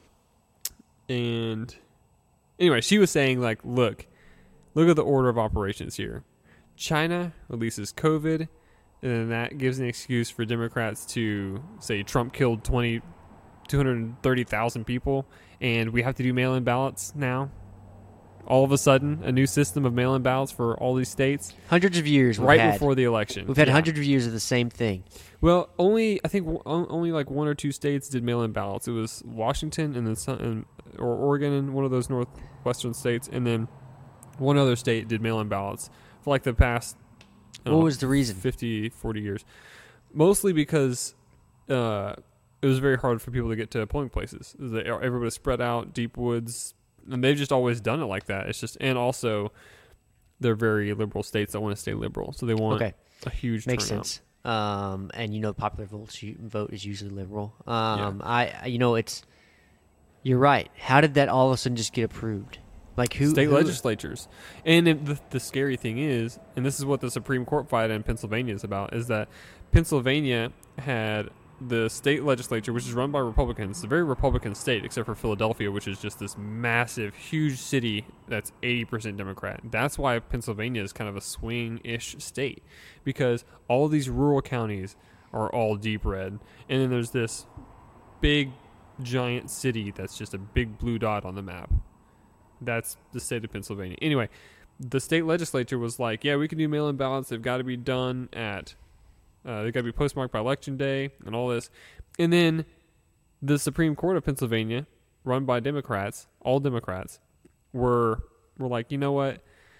and anyway, she was saying like, look, look at the order of operations here. China releases COVID, and then that gives an excuse for Democrats to say Trump killed twenty, two hundred thirty thousand people, and we have to do mail-in ballots now. All of a sudden, a new system of mail-in ballots for all these states Hundreds of years we've right had. before the election. We've had Yeah. hundreds of years of the same thing. Well, only I think w- on- only like one or two states did mail-in ballots. It was Washington and then some, and, or Oregon and one of those northwestern states, and then one other state did mail-in ballots for like the past. I don't What know, was the reason? fifty, forty years, mostly because uh, it was very hard for people to get to polling places. They- Everybody's spread out, deep woods, and they've just always done it like that. It's just, and also they're very liberal states that want to stay liberal, so they want Okay, a huge makes turnout. sense. Um, and you know, popular vote vote is usually liberal. Um, I I- you know it's. You're right. How did that all of a sudden just get approved? Like who? State who- legislatures. And it, the, the scary thing is, and this is what the Supreme Court fight in Pennsylvania is about, is that Pennsylvania had the state legislature, which is run by Republicans. It's a very Republican state, except for Philadelphia, which is just this massive, huge city that's eighty percent Democrat. That's why Pennsylvania is kind of a swing-ish state, because all of these rural counties are all deep red. And then there's this big, giant city that's just a big blue dot on the map. That's the state of Pennsylvania. Anyway, the state legislature was like, yeah, we can do mail-in ballots. They've got to be done at, uh, they've got to be postmarked by election day and all this. And then the Supreme Court of Pennsylvania, run by Democrats, all Democrats, were were like, you know what,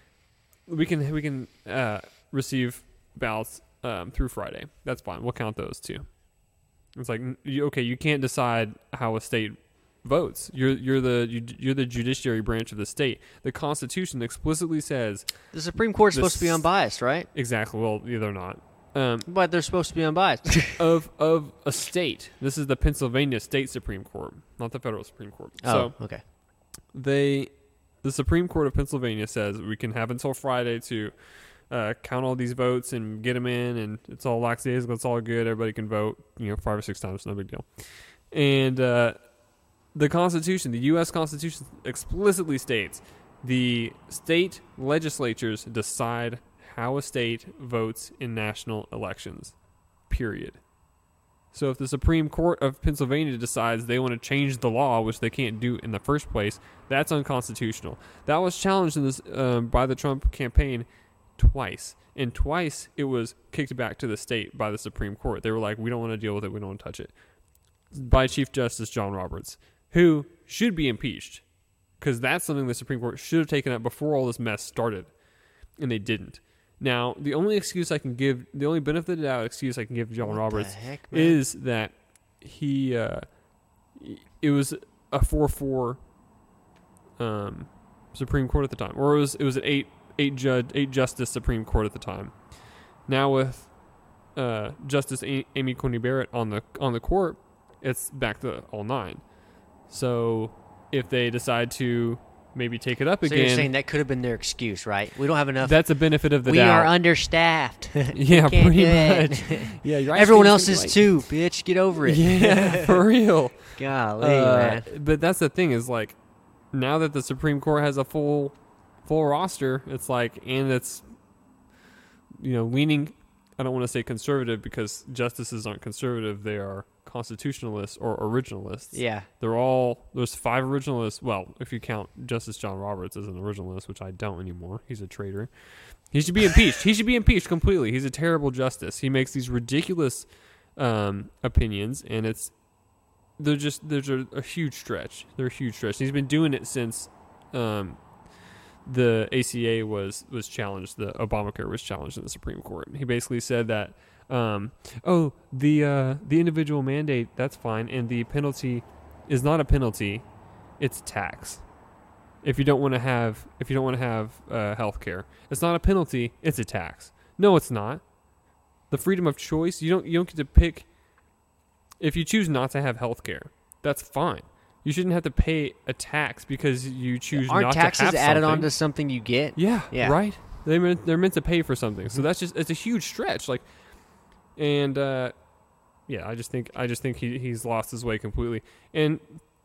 we can we can uh, receive ballots um, through Friday. That's fine. We'll count those too. It's like, you, okay, you can't decide how a state votes. You're you're the you, you're the judiciary branch of the state. The Constitution explicitly says The Supreme Court's the supposed to be s- unbiased, right? exactly. Well, yeah, they're not. Um, But they're supposed to be unbiased. of of a state. This is the Pennsylvania State Supreme Court, not the federal Supreme Court. oh, So okay. they, the Supreme Court of Pennsylvania says we can have until Friday to uh, count all these votes and get them in, and it's all lackadaisical. It's all good. Everybody can vote. You know, five or six times, no big deal. And uh, the Constitution, the U S Constitution, explicitly states the state legislatures decide how a state votes in national elections. Period. So if the Supreme Court of Pennsylvania decides they want to change the law, which they can't do in the first place, that's unconstitutional. That was challenged in this um, by the Trump campaign twice. And twice it was kicked back to the state by the Supreme Court. They were like, we don't want to deal with it. We don't want to touch it. By Chief Justice John Roberts, who should be impeached. Because that's something the Supreme Court should have taken up before all this mess started. And they didn't. Now, the only excuse I can give, the only benefit of the doubt excuse I can give John What Roberts the heck, man? is that he uh, it was a four four um, Supreme Court at the time, or it was it was an eight eight judge eight justice Supreme Court at the time. Now with uh, Justice a- Amy Coney Barrett on the on the court, it's back to all nine. So if they decide to maybe take it up So again, you're saying that could have been their excuse, right? We don't have enough. that's a benefit of the we doubt. are understaffed. Yeah, Can't pretty do it. much. Yeah, you're Everyone else is too, bitch. Get over it. Yeah, for real. Golly, Uh, man. but that's the thing is like, now that the Supreme Court has a full, full roster, it's like, and it's, you know, leaning. I don't want to say conservative because justices aren't conservative; they are constitutionalists or originalists. Yeah. They're all there's five originalists. Well, if you count Justice John Roberts as an originalist, which I don't anymore, he's a traitor. He should be impeached. He should be impeached completely. He's a terrible justice. He makes these ridiculous um, opinions, and it's they're just there's a, a huge stretch. They're a huge stretch. He's been doing it since um, the A C A was was challenged. The Obamacare was challenged in the Supreme Court. He basically said that, um, oh, the uh, the individual mandate, that's fine, and the penalty is not a penalty; it's tax. If you don't want to have if you don't want to have uh, health care, it's not a penalty; it's a tax. No, it's not. The freedom of choice, you don't you don't get to pick. If you choose not to have health care, that's fine. You shouldn't have to pay a tax because you choose Aren't not to have taxes something. added on to something you get? Yeah, Yeah. right. They meant, they're meant to pay for something, so that's just it's a huge stretch. Like, and uh, yeah, I just think I just think he he's lost his way completely. And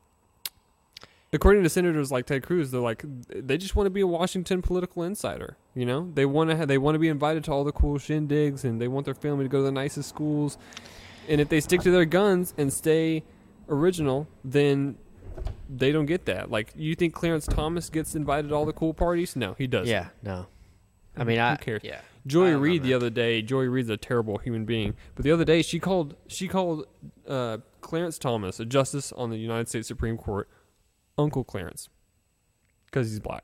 according to senators like Ted Cruz, they're like they just want to be a Washington political insider. You know, they want to have, they want to be invited to all the cool shindigs, and they want their family to go to the nicest schools. And if they stick to their guns and stay original, then they don't get that. Like, you think Clarence Thomas gets invited to all the cool parties? No, he doesn't. Yeah, no. I mean, I Who cares? Yeah. Joy I don't Reid know, the man. other day. Joy Reid's a terrible human being, but the other day she called she called uh, Clarence Thomas, a justice on the United States Supreme Court, Uncle Clarence, because he's black.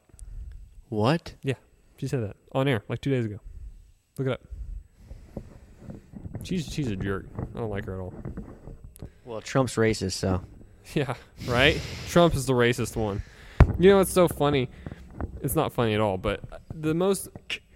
What? Yeah, she said that on air like two days ago. Look it up. She's she's a jerk. I don't like her at all. Well, Trump's racist, so. Yeah, right? Trump is the racist one. You know, it's so funny. It's not funny at all, but the most...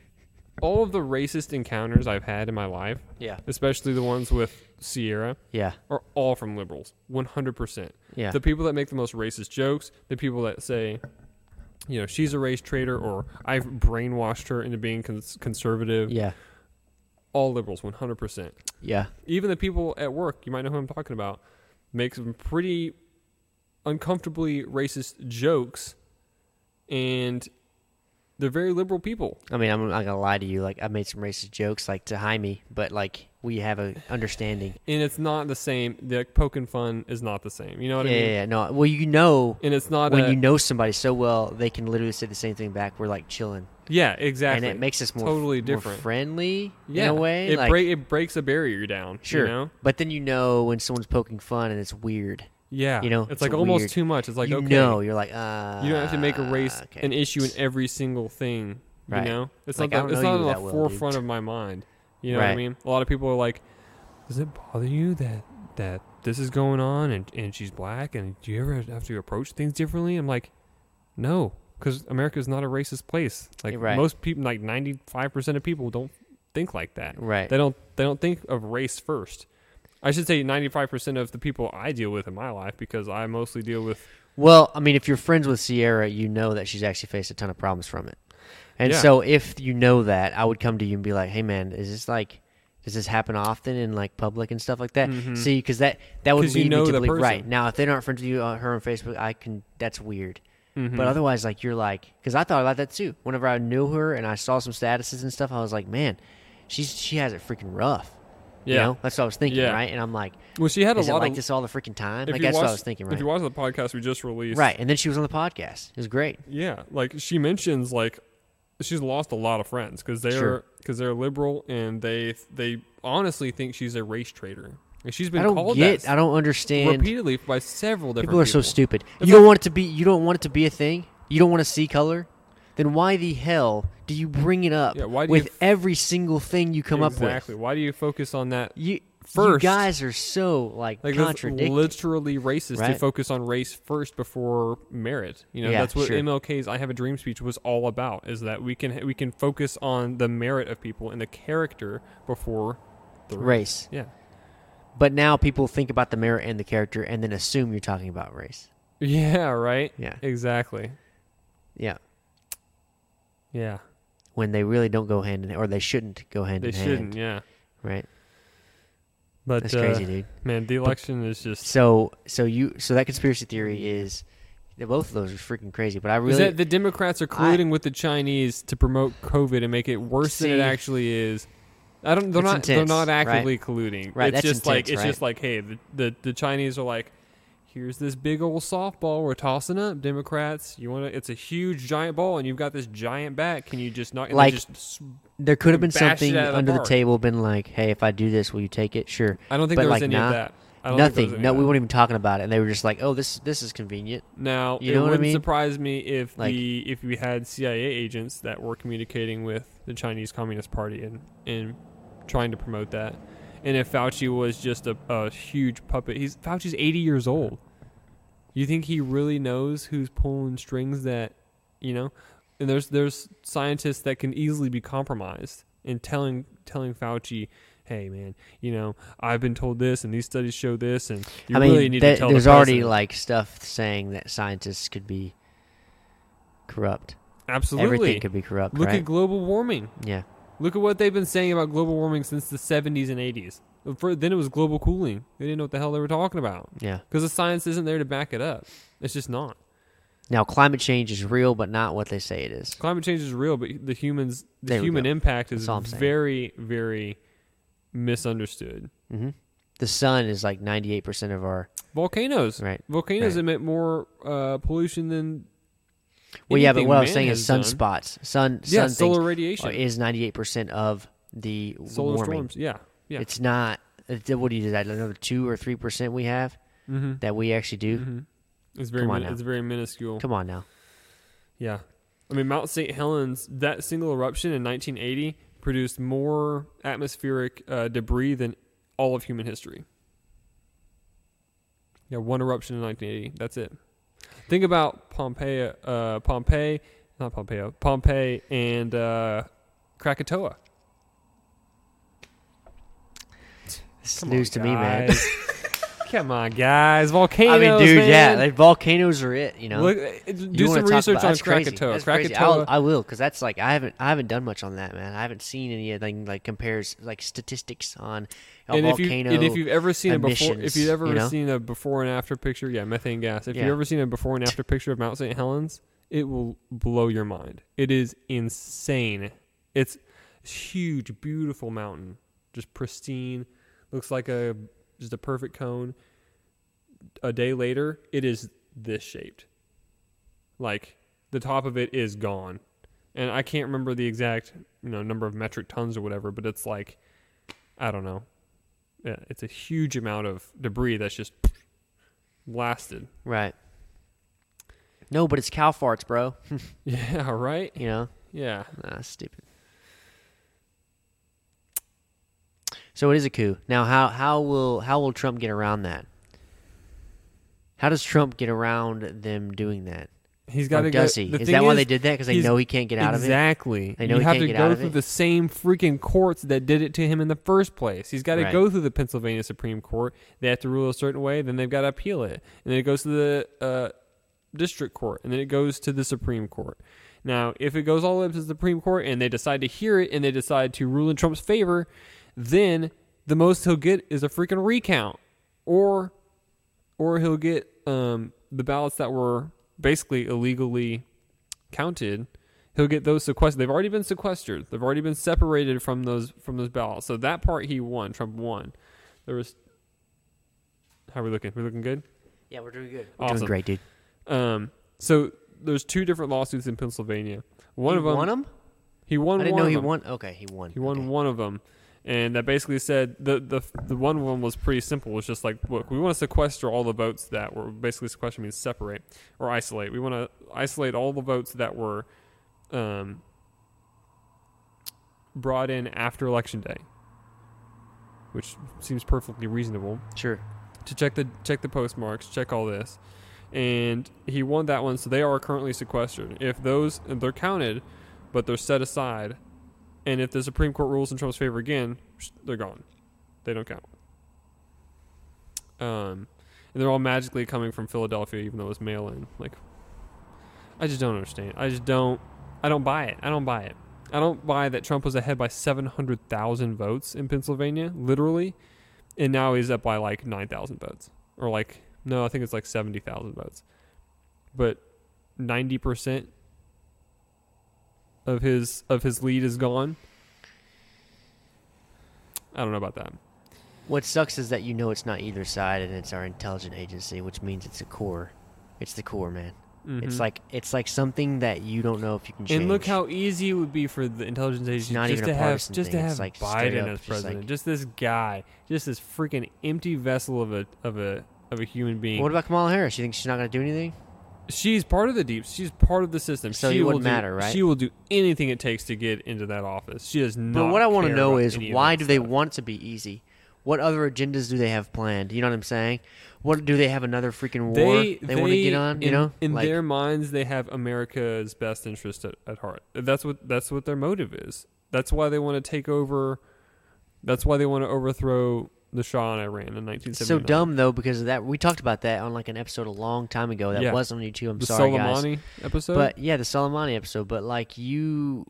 All of the racist encounters I've had in my life, Yeah. especially the ones with Sierra, Yeah. are all from liberals. one hundred percent. Yeah. The people that make the most racist jokes, the people that say, you know, she's a race traitor, or I've brainwashed her into being cons- conservative, Yeah. all liberals, one hundred percent. Yeah. Even the people at work, you might know who I'm talking about, make some pretty uncomfortably racist jokes, and they're very liberal people. I mean, I'm not gonna lie to you. Like, I made some racist jokes, like to Jaime, but like we have a understanding. And it's not the same. The poking fun is not the same. You know what Yeah, I mean? yeah, yeah. No. Well, you know, And it's not when a, you know somebody so well, they can literally say the same thing back. We're like chilling, yeah, exactly. and it makes us more totally more different. friendly yeah, in a way. It like, break it breaks a barrier down. sure, You know? but then you know when someone's poking fun and it's weird. Yeah. You know, it's, it's like almost weird. too much. It's like, you okay, know, you're like, uh, you don't have to make a race okay. an issue in every single thing. You Right. know, it's Like, not I the, don't it's know not you on the that well, forefront dude. of my mind. You know what I Right. mean? A lot of people are like, does it bother you that that this is going on and and she's black, and do you ever have to approach things differently? I'm like, no, because America is not a racist place. Like, Right. most people, like ninety-five percent of people don't think like that. Right. They don't they don't think of race first. I should say ninety-five percent of the people I deal with in my life, because I mostly deal with. Well, I mean, if you're friends with Sierra, you know that she's actually faced a ton of problems from it. And Yeah. so if you know that, I would come to you and be like, hey, man, is this like, does this happen often in like public and stuff like that? Mhm. See, because that, that would 'Cause you lead know me to the believe, person. right. Now, if they aren't friends with you, uh, her on Facebook, I can, that's weird. Mhm. But otherwise, like, you're like, because I thought about that too. Whenever I knew her and I saw some statuses and stuff, I was like, man, she's she has it freaking rough. You Yeah. know? That's what I was thinking, Yeah. right? And I'm like, Well, she had a is it lot like of. this all the freaking time? if Like, you that's what I watch- was thinking, If right? you watch the podcast we just released, Right. And then she was on the podcast. It was great. Yeah, like she mentions, like she's lost a lot of friends because they're Sure. because they're liberal, and they they honestly think she's a race traitor. And she's been I don't called get, that I don't understand. repeatedly by several different People are people. so stupid. It's You don't like- want it to be. You don't want it to be a thing. You don't want to see color. Then why the hell do you bring it up Yeah, why do with you f- every single thing you come exactly. up Why do you focus on that? with? You first. You guys are so like, Like that's contradicting. literally racist to Right. focus on race first before merit. You know, Yeah, that's what sure. M L K's "I Have a Dream" speech was all about. Is that we can we can focus on the merit of people and the character before the race. Race. Yeah, But now people think about the merit and the character and then assume you're talking about race. yeah, right. Yeah. Exactly. Yeah. Yeah, When they really don't go hand in hand, or they shouldn't go hand they in shouldn't. hand. Yeah, Right. but That's uh, crazy, dude. man, the election is just. So, so you, so that conspiracy theory is, both of those are freaking crazy. But I Is really, that the Democrats are colluding with the Chinese to promote COVID and make it worse than it See, actually is? I don't. They're It's not. They're intense, not right? actively colluding. Right, It's that's just like intense, it's right? just like, hey, the, the the Chinese are like, here's this big old softball we're tossing up, Democrats. You want to? It's a huge giant ball, and you've got this giant bat. Can you just not? And they Like, just, s- there could have been bash it something out of the under the park. table, been like, hey, if I do this, will you take it? Sure. I don't think but there was like, any nah, of that. I don't think there was Nothing. any No, of we that. weren't even talking about it, and they were just like, "Oh, this this is convenient." Now, You it know what I wouldn't mean? surprise me if Like- the if we had C I A agents that were communicating with the Chinese Communist Party and and trying to promote that, and if Fauci was just a, a huge puppet. He's Fauci's eighty years old. You think he really knows who's pulling strings? That you know, and there's there's scientists that can easily be compromised in telling telling Fauci, hey man, you know, I've been told this and these studies show this, and you I mean, really need that- to tell there's the already president. like stuff saying that scientists could be corrupt. Absolutely. Everything could be corrupt. Look right? at global warming. yeah. Look at what they've been saying about global warming since the seventies and eighties. For, then it was global cooling. They didn't know what the hell they were talking about Yeah. because the science isn't there to back it up. It's just not. Now, climate change is real, but not what they say it is. Climate change is real, but the humans, the There we human go. impact is That's all I'm saying. very, very misunderstood. hmm The sun is like ninety-eight percent of our Volcanoes, right. volcanoes Right. emit more uh, pollution than. Well, yeah, but anything what I was man saying is has done. sunspots. Sun, Yeah, sun solar things radiation, are- is ninety-eight percent of the solar warming. storms. Yeah, yeah. It's not. it- What do you do? That another two or three percent we have mm-hmm. that we actually do. Mm-hmm. It's very, Come on min- now. it's very minuscule. Come on now. Yeah. I mean, Mount Saint Helens, that single eruption in nineteen eighty produced more atmospheric uh, debris than all of human history. Yeah, one eruption in nineteen eighty. That's it. Think about Pompeii, uh, Pompeii, not Pompeii, Pompeii and uh, Krakatoa. It's Come news on, to me, man. guys. Come on, guys. Volcanoes, I mean, dude, man. yeah, like, volcanoes are it. You know, Look, uh, You do wanna some talk research about- on that's crazy. Krakatoa. That's crazy. Krakatoa. I'll, I will, because that's like I haven't I haven't done much on that, man. I haven't seen anything like compares like statistics on a and if you volcano. and if you've ever seen a before, if emissions, you've ever you know? seen a before and after picture, yeah, methane gas. If Yeah. you've ever seen a before and after picture of Mount Saint Helens, it will blow your mind. It is insane. It's a huge, beautiful mountain, just pristine. Looks like a just a perfect cone. A day later, it is this shaped. Like the top of it is gone, and I can't remember the exact you know number of metric tons or whatever, but it's like I don't know. Yeah, it's a huge amount of debris that's just blasted. right. No, but it's cow farts, bro. Yeah, right? You know, Yeah. nah, that's stupid. So it is a coup. Now, how how will how will Trump get around that? How does Trump get around them doing that? He's got Or to does go. he? the Is thing that why they did that? Because they he's- know he can't get out of it. Exactly. They know you he have can't to get go out of through it? the same freaking courts that did it to him in the first place. He's got to Right. go through the Pennsylvania Supreme Court. They have to rule a certain way. Then they've got to appeal it, and then it goes to the uh, district court, and then it goes to the Supreme Court. Now, if it goes all the way up to the Supreme Court and they decide to hear it and they decide to rule in Trump's favor, then the most he'll get is a freaking recount, or or he'll get um, the ballots that were basically illegally counted. He'll get those sequestered. They've already been sequestered. They've already been separated from those from those ballots. So that part he won. Trump won. There was. How are we looking? We looking good? Yeah, we're doing good. We're Awesome. doing great, dude. Um. So there's two different lawsuits in Pennsylvania. One he of them. won them? He won. I didn't one know of he them. won. Okay, he won. He won okay. one of them, and that basically said the the the one of them was pretty simple. It was just like, look, we want to sequester all the votes that were basically sequester means separate or isolate. We want to isolate all the votes that were um, brought in after election day. which seems perfectly reasonable. Sure. To check the check the postmarks, check all this, and he won that one. So they are currently sequestered. If those and they're counted, but they're set aside, and if the Supreme Court rules in Trump's favor again, they're gone. They don't count. Um, and they're all magically coming from Philadelphia, even though it was mail-in. Like, I just don't understand. I just don't. I don't buy it. I don't buy it. I don't buy that Trump was ahead by seven hundred thousand votes in Pennsylvania, literally, and now he's up by like nine thousand votes. Or like, no, I think it's like seventy thousand votes. But ninety percent of his of his lead is gone. I don't know about that. What sucks is that you know it's not either side, and it's our intelligence agency, which means it's a core. It's the core, man. Mm-hmm. It's like it's like something that you don't know if you can change. And look how easy it would be for the intelligence agency not just even to a have partisan just thing. to have It's like straight Biden up, as just president. like- Just this guy, just this freaking empty vessel of a of a of a human being. What about Kamala Harris? You think she's not going to do anything? She's part of the deep. She's part of the system. So she it will wouldn't do, matter, right? She will do anything it takes to get into that office. She does not. But what I want to care know about is any of why that do they stuff. want it to be easy? What other agendas do they have planned? You know what I'm saying? What do they have another freaking war They, they, want to get on? You in, know, in like, their minds, they have America's best interest at, at heart. That's what that's what their motive is. That's why they want to take over. That's why they want to overthrow the Shah in Iran in nineteen so seventy-nine. dumb though because of that. We talked about that on like an episode a long time ago. That Yeah. was on YouTube. I'm the sorry, guys. Soleimani episode. But yeah, the Soleimani episode. But like you,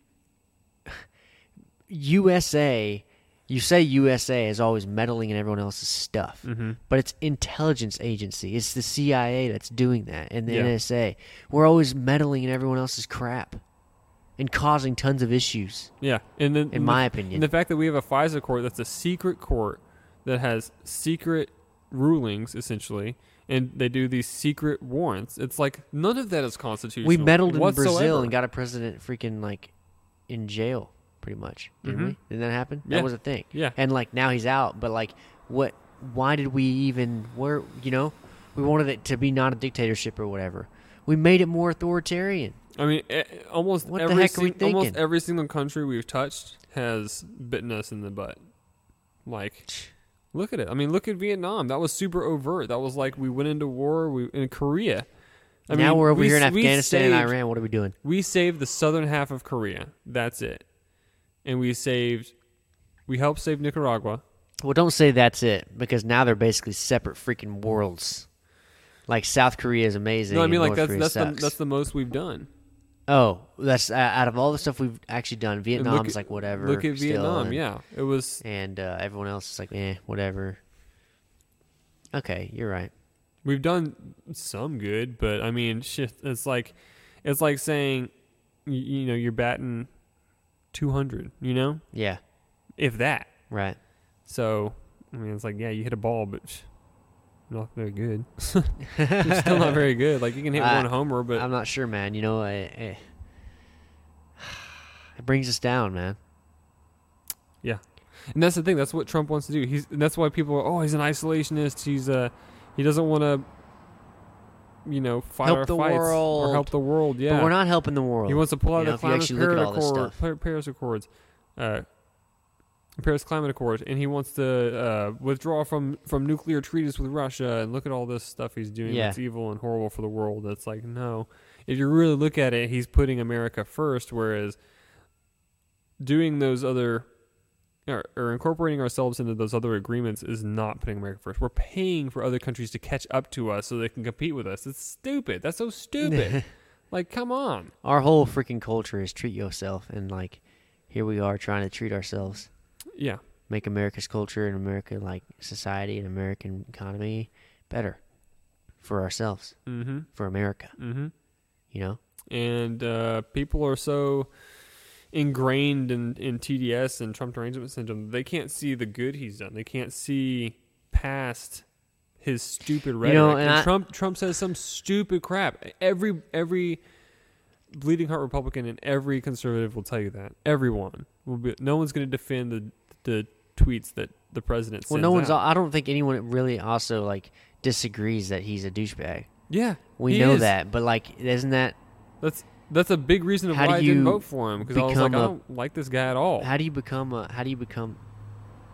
U S A, you say U S A is always meddling in everyone else's stuff, mm-hmm. but it's intelligence agency. It's the C I A that's doing that, and the Yeah. N S A. We're always meddling in everyone else's crap, and causing tons of issues. yeah, and then In my opinion, and the fact that we have a FISA court that's a secret court that has secret rulings essentially, and they do these secret warrants. It's like none of that is constitutional. we meddled in whatsoever. Brazil and got a president freaking like in jail, pretty much. Didn't Mhm. we? Didn't that happen? Yeah. That was a thing. Yeah. And like now he's out, but like what? Why did we even? Where you know? We wanted it to be not a dictatorship or whatever. We made it more authoritarian. I mean, eh, almost What the every heck are we sing- almost thinking? every single country we've touched has bitten us in the butt. Like, look at it. I mean, look at Vietnam. That was super overt. That was like we went into war. We in Korea. I now mean, we're over we here in s- we Afghanistan saved, and Iran. What are we doing? We saved the southern half of Korea. That's it. And we saved. We helped save Nicaragua. Well, don't say that's it because now they're basically separate freaking worlds. Like South Korea is amazing. No, I and mean like North that's Korea that's the, sucks. that's the most we've done. Oh, that's uh, out of all the stuff we've actually done. And Vietnam's look at- like whatever. Look at still, Vietnam. and, Yeah, it was. and uh, everyone else is like, eh, whatever. Okay, you're right. We've done some good, but I mean, shit. It's like, it's like saying, you, you know, you're batting two hundred. You know, Yeah, if that. right. So, I mean, it's like, yeah, you hit a ball, but sh- not very good. It's still not very good. Like you can hit I- one homer, but I'm not sure, man. You know, I, I, it brings us down, man. yeah. And that's the thing. That's what Trump wants to do. He's and that's why people are, oh, he's an isolationist. He's uh he doesn't want to, you know, fight Help our the fights or world. help the world. Yeah, But we're not helping the world. He wants to pull out You know, the if you climate actually look at Paris all this Accord, stuff. Pa- Paris Accords, uh, Paris Climate Accord, and he wants to uh, withdraw from, from nuclear treaties with Russia. And look at all this stuff he's doing Yeah. that's evil and horrible for the world. That's like, no, if you really look at it, he's putting America first, whereas doing those other or, or incorporating ourselves into those other agreements is not putting America first. We're paying for other countries to catch up to us so they can compete with us. It's stupid. That's so stupid. Like, come on. Our whole freaking culture is treat yourself, and like, here we are trying to treat ourselves, Yeah. make America's culture and American like society and American economy better for ourselves, Mm-hmm. for America. Mm-hmm. You know, And uh, people are so ingrained in, in T D S and Trump derangement syndrome, they can't see the good he's done. They can't see past his stupid rhetoric. know, and and I- Trump Trump says some stupid crap. Every every bleeding heart Republican and every conservative will tell you that. Everyone will be. No one's going to defend the the tweets that the president sends well, no one's. out. I don't think anyone really also like disagrees that he's a douchebag. Yeah, We he know is. that, but like, isn't that That's that's a big reason of How why do I didn't you vote for him because I was like, become I a- don't like this guy at all. how do you become a how do you become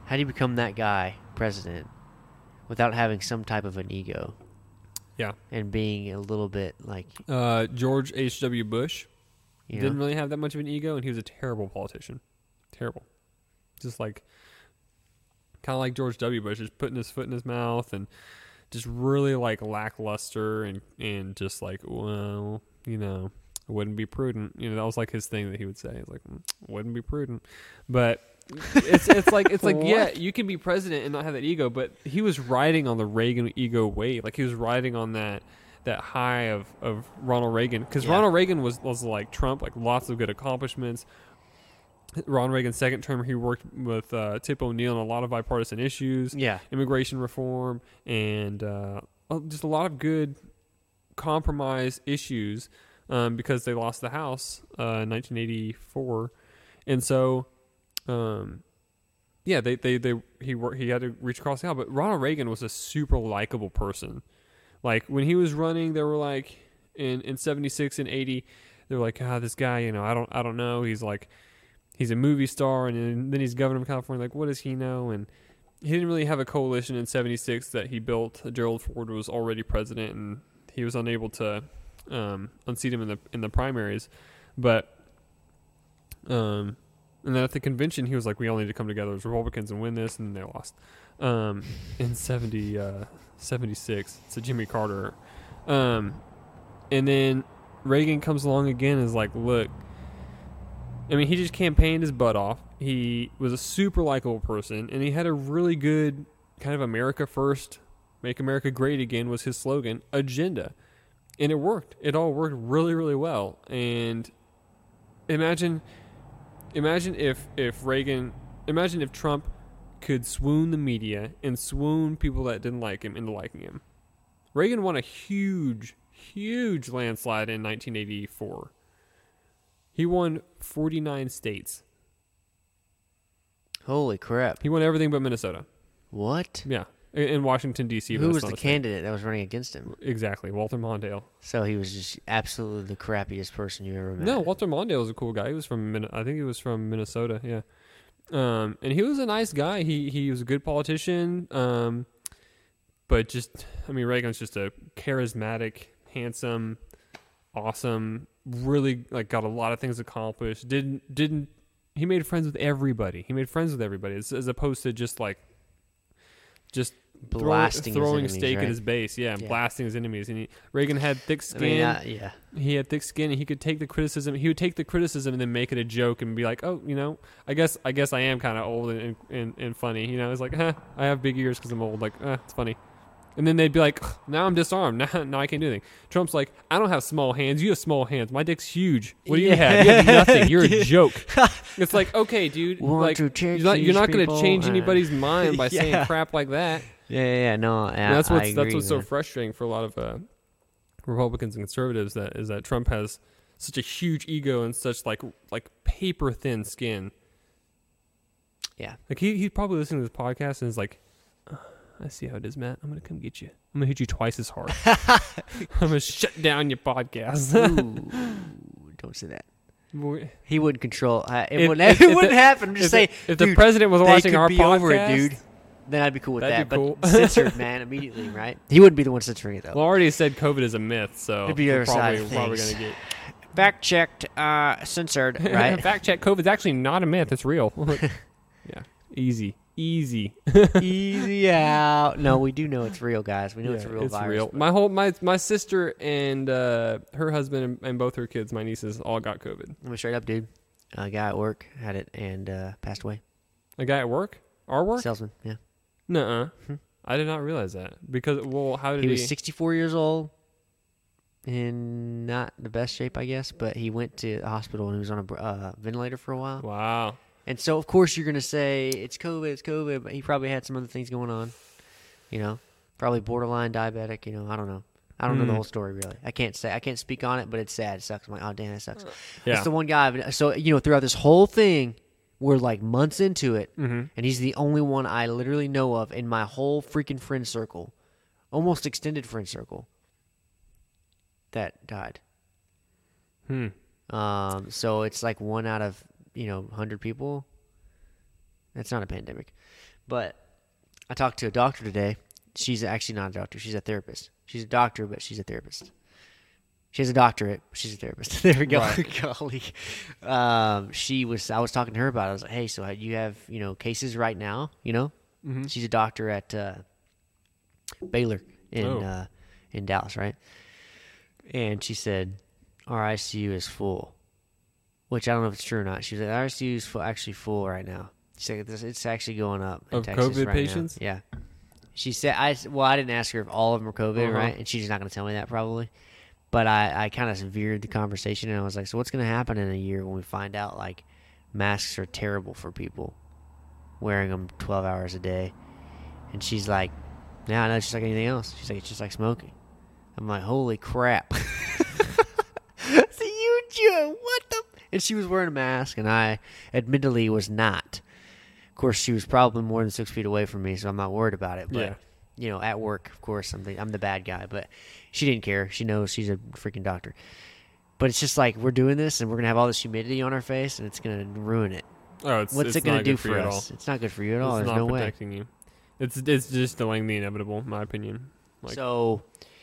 How do you become that guy president without having some type of an ego? Yeah. And being a little bit like... Uh, George H W. Bush You didn't know? really have that much of an ego, and he was a terrible politician. Terrible. Just like, kind of like George W. Bush, just putting his foot in his mouth and just really like lackluster and, and just like, well, you know, it wouldn't be prudent. You know, that was like his thing that he would say. It's like, mm, wouldn't be prudent. But it's it's like, it's like, yeah, you can be president and not have that ego, but he was riding on the Reagan ego wave. Like he was riding on that that high of, of Ronald Reagan. Because Yeah. Ronald Reagan was, was like Trump, like lots of good accomplishments. Ronald Reagan's second term, he worked with uh, Tip O'Neill on a lot of bipartisan issues, Yeah. immigration reform, and uh, just a lot of good compromise issues um, because they lost the House uh, in nineteen eighty-four. And so, um, yeah, they, they, they he wor- he had to reach across the aisle. But Ronald Reagan was a super likable person. Like, when he was running, they were like, in, in seventy-six and eighty, they were like, ah, this guy, you know, I don't I don't know. He's like... He's a movie star, and then, then he's governor of California. Like, what does he know? And he didn't really have a coalition in seventy-six that he built. Gerald Ford was already president, and he was unable to um, unseat him in the in the primaries. But, um, and then at the convention, he was like, we all need to come together as Republicans and win this, and they lost um, in seventy, uh, seventy-six to Jimmy Carter. Um, and then Reagan comes along again and is like, look, I mean, he just campaigned his butt off. He was a super likable person, and he had a really good kind of America first, make America great again was his slogan, agenda. And it worked. It all worked really, really well. And imagine imagine if, if Reagan, imagine if Trump could swoon the media and swoon people that didn't like him into liking him. Reagan won a huge, huge landslide in nineteen eighty-four. He won forty-nine states. Holy crap. He won everything but Minnesota. What? Yeah. In, in Washington, D C Who but was that's the not a state. candidate that was running against him? Exactly. Walter Mondale. So he was just absolutely the crappiest person you ever met. No, Walter Mondale was a cool guy. He was from, Min- I think he was from Minnesota. Yeah. Um, and he was a nice guy. He, he was a good politician. Um, but just, I mean, Reagan's just a charismatic, handsome, awesome, really like got a lot of things accomplished. Didn't didn't he made friends with everybody. He made friends with everybody as, as opposed to just like just Blasting throwing, throwing his a enemies, stake right? at his base. Yeah, and Yeah. blasting his enemies. And he, Reagan had thick I skin. mean, uh, yeah. He had thick skin, and he could take the criticism. He would take the criticism and then make it a joke and be like, "Oh, you know, I guess I guess I am kind of old and, and and funny." You know, it's like, "Huh, I have big ears because I'm old." Like, "Uh, it's funny." And then they'd be like, now I'm disarmed. Now, now I can't do anything. Trump's like, I don't have small hands. You have small hands. My dick's huge. What do you Yeah. have? You have nothing. You're a joke. It's like, okay, dude. Want like, to you're change not, you're these not going to people? change Uh, anybody's mind by saying yeah. crap like that. Yeah, yeah, yeah, no, I, And that's I what's agree, that's what's so man. frustrating for a lot of uh, Republicans and conservatives that is that Trump has such a huge ego and such like like paper thin skin. Yeah. Like he he's probably listening to this podcast and is like, "Uh, I see how it is, Matt. I'm gonna come get you. I'm gonna hit you twice as hard. I'm gonna shut down your podcast." Ooh, don't say that. Boy, He wouldn't control. Uh, it If- wouldn't, if- it if wouldn't the- happen. Just if say, the, if the dude, president was they watching could our be podcast, over it, dude. Then I'd be cool with That'd that. be but cool. censored, man, immediately, right? He wouldn't be the one censoring it, though. well, I already said COVID is a myth, so It'd be the we're other side probably, of probably things. gonna get Fact checked, uh, censored, right? fact check. COVID's actually not a myth; it's real. Yeah, easy, easy. Easy out. No, we do know it's real, guys. We know it's a Yeah, real it's virus. real. but- My whole my my sister and uh, her husband and, and both her kids, my nieces, all got COVID. I'm straight up, dude. A guy at work had it and uh, passed away. A guy at work, our work. Salesman, yeah. Nuh-uh. Hmm. I did not realize that because well, how did He he? was sixty-four years old, in not the best shape, I guess, but he went to the hospital and he was on a br- uh, ventilator for a while. Wow. And so, of course, you're going to say, it's COVID, it's COVID, but he probably had some other things going on. You know, probably borderline diabetic, you know, I don't know. I don't know the Hmm. whole story, really. I can't say, I can't speak on it, but it's sad. It sucks. I'm like, oh, damn, that sucks. Yeah. That's the one guy. So, you know, throughout this whole thing, we're like months into it, Mm-hmm. and he's the only one I literally know of in my whole freaking friend circle, almost extended friend circle, that died. Hmm. Um, so it's like one out of, you know, one hundred people. That's not a pandemic. But I talked to a doctor today. She's actually not a doctor. She's a therapist. She's a doctor, but she's a therapist. She has a doctorate. But she's a therapist. There we go. Right. Golly. Um, she was. I was talking to her about it. I was like, "Hey, so you have you know cases right now? You know?" Mm-hmm. She's a doctor at uh, Baylor in Oh. uh, in Dallas, right? And she said, "Our I C U is full," which I don't know if it's true or not. She was like, "Our I C U is full, actually full right now." She said, "It's it's actually going up in Of Texas COVID right patients? now." Yeah. She said, "I well, I didn't ask her if all of them are COVID, Uh-huh. right?" And she's not going to tell me that probably. But I, I kind of veered the conversation, and I was like, "So what's going to happen in a year when we find out like masks are terrible for people, wearing them twelve hours a day?" And she's like, "Yeah, no, it's just like anything else." She's like, "It's just like smoking." I'm like, "Holy crap!" It's a huge joke. What the? And she was wearing a mask, and I admittedly was not. Of course, she was probably more than six feet away from me, so I'm not worried about it. But Yeah. you know, at work, of course, I'm the, I'm the bad guy. But she didn't care. She knows she's a freaking doctor. But it's just like we're doing this, and we're gonna have all this humidity on our face, and it's gonna ruin it. Oh, it's, What's it's it gonna not do good for you at us? all. It's not good for you at all. It's There's not no way. protecting you. It's it's just delaying the inevitable, in my opinion. Like, so,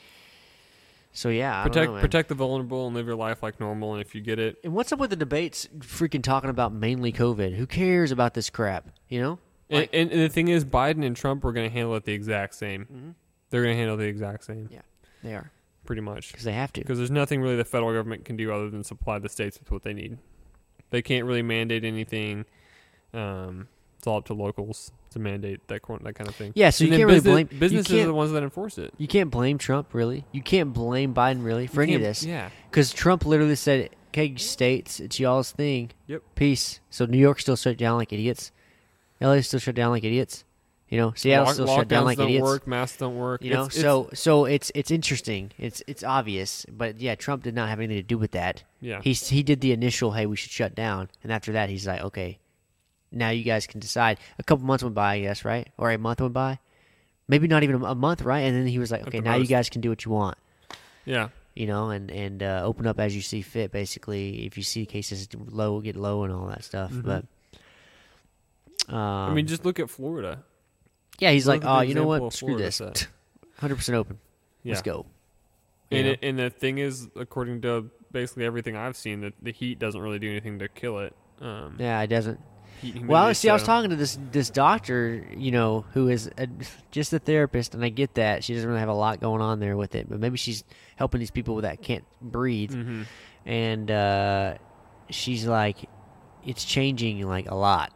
so yeah, I protect don't know, man. protect the vulnerable and live your life like normal. And if you get it, And what's up with the debates freaking talking about mainly COVID? Who cares about this crap? You know? Like- and, and the thing is, Biden and Trump are going to handle it the exact same. Mhm. They're going to handle it the exact same. Yeah, they are. Pretty much. Because they have to. Because there's nothing really the federal government can do other than supply the states with what they need. They can't really mandate anything. Um, it's all up to locals to mandate that cor- that kind of thing. Yeah, so And you then can't really business, blame... you businesses can't- are the ones that enforce it. You can't blame Trump, really. You can't blame Biden, really, for You any of can't- this. Yeah. Because Trump literally said, okay, states, it's y'all's thing. Yep. Peace. So New York still shut down like idiots. L A still shut down like idiots. You know, Seattle Lock- still shut down lockdowns like don't idiots. work. Masks don't work. You know, It's- it's- so so it's it's interesting. It's it's obvious, but yeah, Trump did not have anything to do with that. yeah. He he did the initial, hey, we should shut down, and after that, he's like, okay, now you guys can decide. A couple months went by, I guess, right? Or a month went by, maybe not even a, a month, right? And then he was like, At okay, the now you most. guys can do what you want, yeah. you know, and and uh, open up as you see fit. Basically, if you see cases low, get low, and all that stuff. Mhm. But um, I mean, just look at Florida. yeah, he's look like, at oh, the you know example what? of Screw Florida this, set. hundred percent open. Yeah. Let's go. You And know? it, and the thing is, according to basically everything I've seen, that the heat doesn't really do anything to kill it. Um, Yeah, it doesn't. heat, humidity, Well, see, I was so- talking to this this doctor, you know, who is a, just a therapist, and I get that she doesn't really have a lot going on there with it, but maybe she's helping these people that can't breathe, Mhm. and uh, she's like, it's changing like a lot,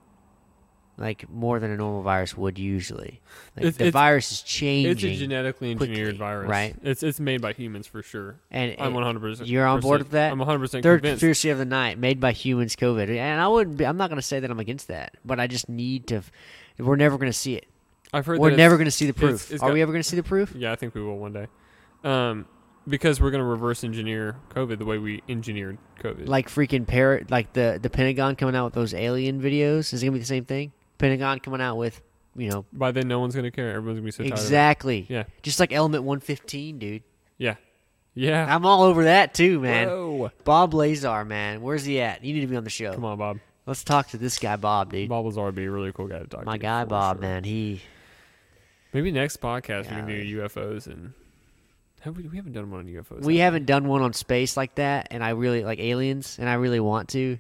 like more than a normal virus would usually. Like It's- the it's- virus is changing, It's a genetically engineered quickly, virus, right? It's it's made by humans for sure. and I'm it- one hundred percent. You're on board with that? I'm one hundred percent Third convinced. conspiracy of the night, made by humans, COVID, and I wouldn't. Be, I'm not going to say that I'm against that, but I just need to. We're never going to see it. I've heard We're that never it's- going to see the it's- proof. it's Are got- we ever going to see the proof? Yeah, I think we will one day. Um, because we're going to reverse engineer COVID the way we engineered COVID. Like freaking parrot, like the the Pentagon coming out with those alien videos. Is it going to be the same thing? Pentagon coming out with, you know, By then, no one's going to care. Everyone's going to be so tired exactly. of it. Yeah. Just like Element one fifteen, dude. Yeah. Yeah. I'm all over that too, man. Whoa. Bob Lazar, man. Where's he at? You need to be on the show. Come on, Bob. Let's talk to this guy, Bob, dude. Bob Lazar would be a really cool guy to talk to. My guy, for Bob, sure. man. He. Maybe next podcast we can do Golly. U F Os and have we, we haven't done one on U F Os. We have haven't done one on space like that, and I really like aliens, and I really want to.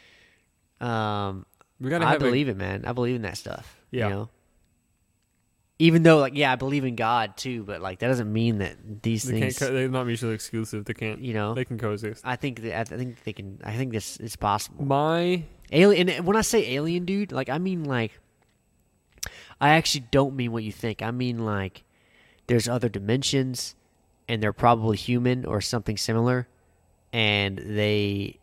Um, we gotta I have believe it, man. I believe in that stuff. Yeah. You know? Even though, like, yeah, I believe in God too, but like that doesn't mean that these A, they things. can't. Co- they're not mutually exclusive. They can't. You know, They can coexist. I think that I think they can. I think this is possible. My Alien. And when I say alien, dude, like I mean like. I actually don't mean what you think. I mean like, there's other dimensions, and they're probably human or something similar, and they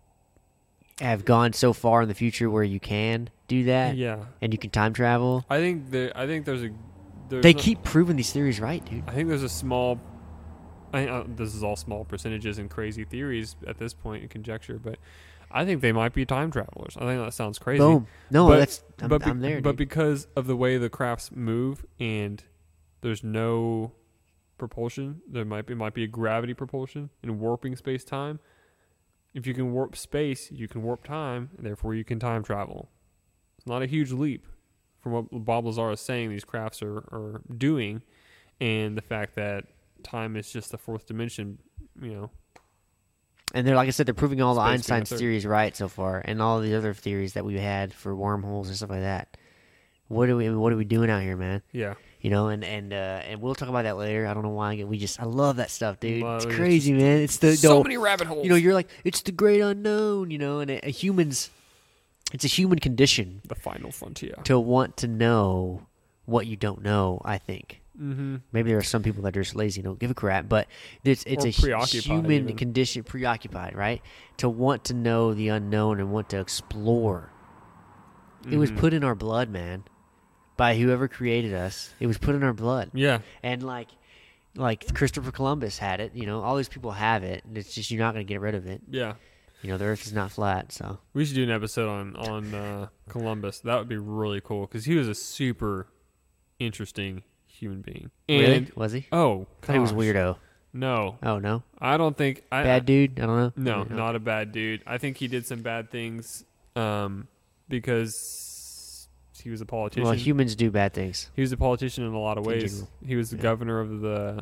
have gone so far in the future where you can do that, yeah. and you can time travel. I think there. I think there's a. There's They no- keep proving these theories right, dude. I think there's a small. I think, uh, this is all small percentages and crazy theories at this point in conjecture, but I think they might be time travelers. I think that sounds crazy. Boom. No, But- that's I'm, but be- I'm there, But dude. because of the way the crafts move and there's no propulsion, there might be might be a gravity propulsion and warping space time. If you can warp space, you can warp time, and therefore you can time travel. It's not a huge leap from what Bob Lazar is saying, these crafts are, are doing, and the fact that time is just the fourth dimension, you know. And they're, like I said, they're proving all the Space Einstein's Panther. theories right so far, and all the other theories that we had for wormholes and stuff like that. What are we? What are we doing out here, man? Yeah. You know, and and uh, and we'll talk about that later. I don't know why. We just I love that stuff, dude. Well, it's it's crazy, man. It's the So the- many rabbit holes. You know, you're like it's the great unknown. You know, and a, a human's it's a human condition the final frontier. to want to know what you don't know. I think. Mm-hmm. Maybe there are some people that are just lazy, don't give a crap, but it's it's Or a hu- preoccupied human even. condition, preoccupied, right? To want to know the unknown and want to explore. It was Mhm. put in our blood, man, by whoever created us. It was put in our blood, Yeah. and like, like Christopher Columbus had it. You know, all these people have it. And it's just you're not going to get rid of it. Yeah. You know, the Earth is not flat, so We should do an episode on on uh, Columbus. That would be really cool because he was a super interesting human being. And really was he? oh, I thought he was gosh. weirdo. No, Oh no, I don't think I, bad dude. I don't know. No, not a bad dude. I think he did some bad things um, because he was a politician. Well, humans do bad things. he was a politician in a lot of In ways. general. He was the Yeah. governor of the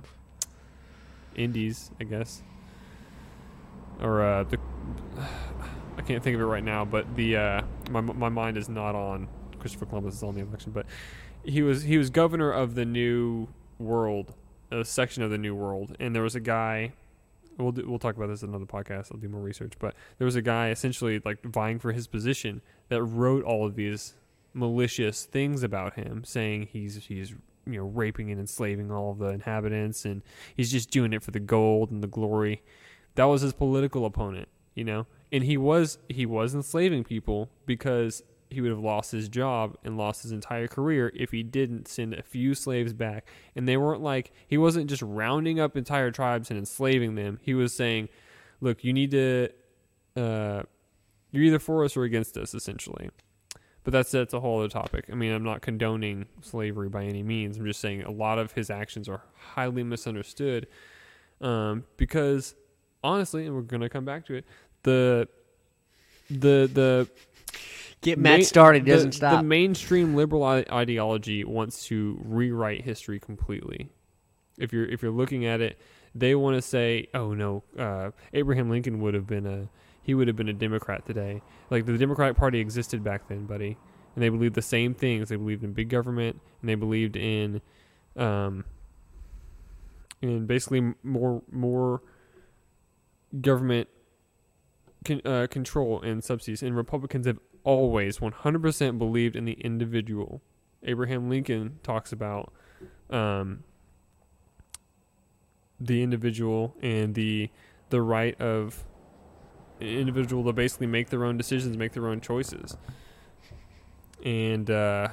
Indies, I guess, or uh, the. I can't think of it right now, but the uh, my my mind is not on Christopher Columbus is on the election, but he was he was governor of the New World, a section of the New World, and there was a guy. We'll do, we'll talk about this in another podcast. I'll do more research, but there was a guy essentially like vying for his position that wrote all of these malicious things about him, saying he's he's you know raping and enslaving all of the inhabitants, and he's just doing it for the gold and the glory. That was his political opponent, you know, and he was he was enslaving people because he would have lost his job and lost his entire career if he didn't send a few slaves back. And they weren't like, he wasn't just rounding up entire tribes and enslaving them. He was saying, look, you need to, uh, you're either for us or against us, essentially. But that's, that's a whole other topic. I mean, I'm not condoning slavery by any means. I'm just saying a lot of his actions are highly misunderstood um, because, honestly, and we're going to come back to it, the, the, the, Get Matt Ma- started. He the, doesn't stop. The mainstream liberal I- ideology wants to rewrite history completely. If you're if you're looking at it, they want to say, "Oh no, uh, Abraham Lincoln would have been a he would have been a Democrat today." Like the Democratic Party existed back then, buddy, and they believed the same things. They believed in big government, and they believed in, um, in basically more more government con- uh, control and subsidies. And Republicans have always one hundred percent believed in the individual. Abraham Lincoln talks about um, the individual and the the right of an individual to basically make their own decisions, make their own choices. And uh,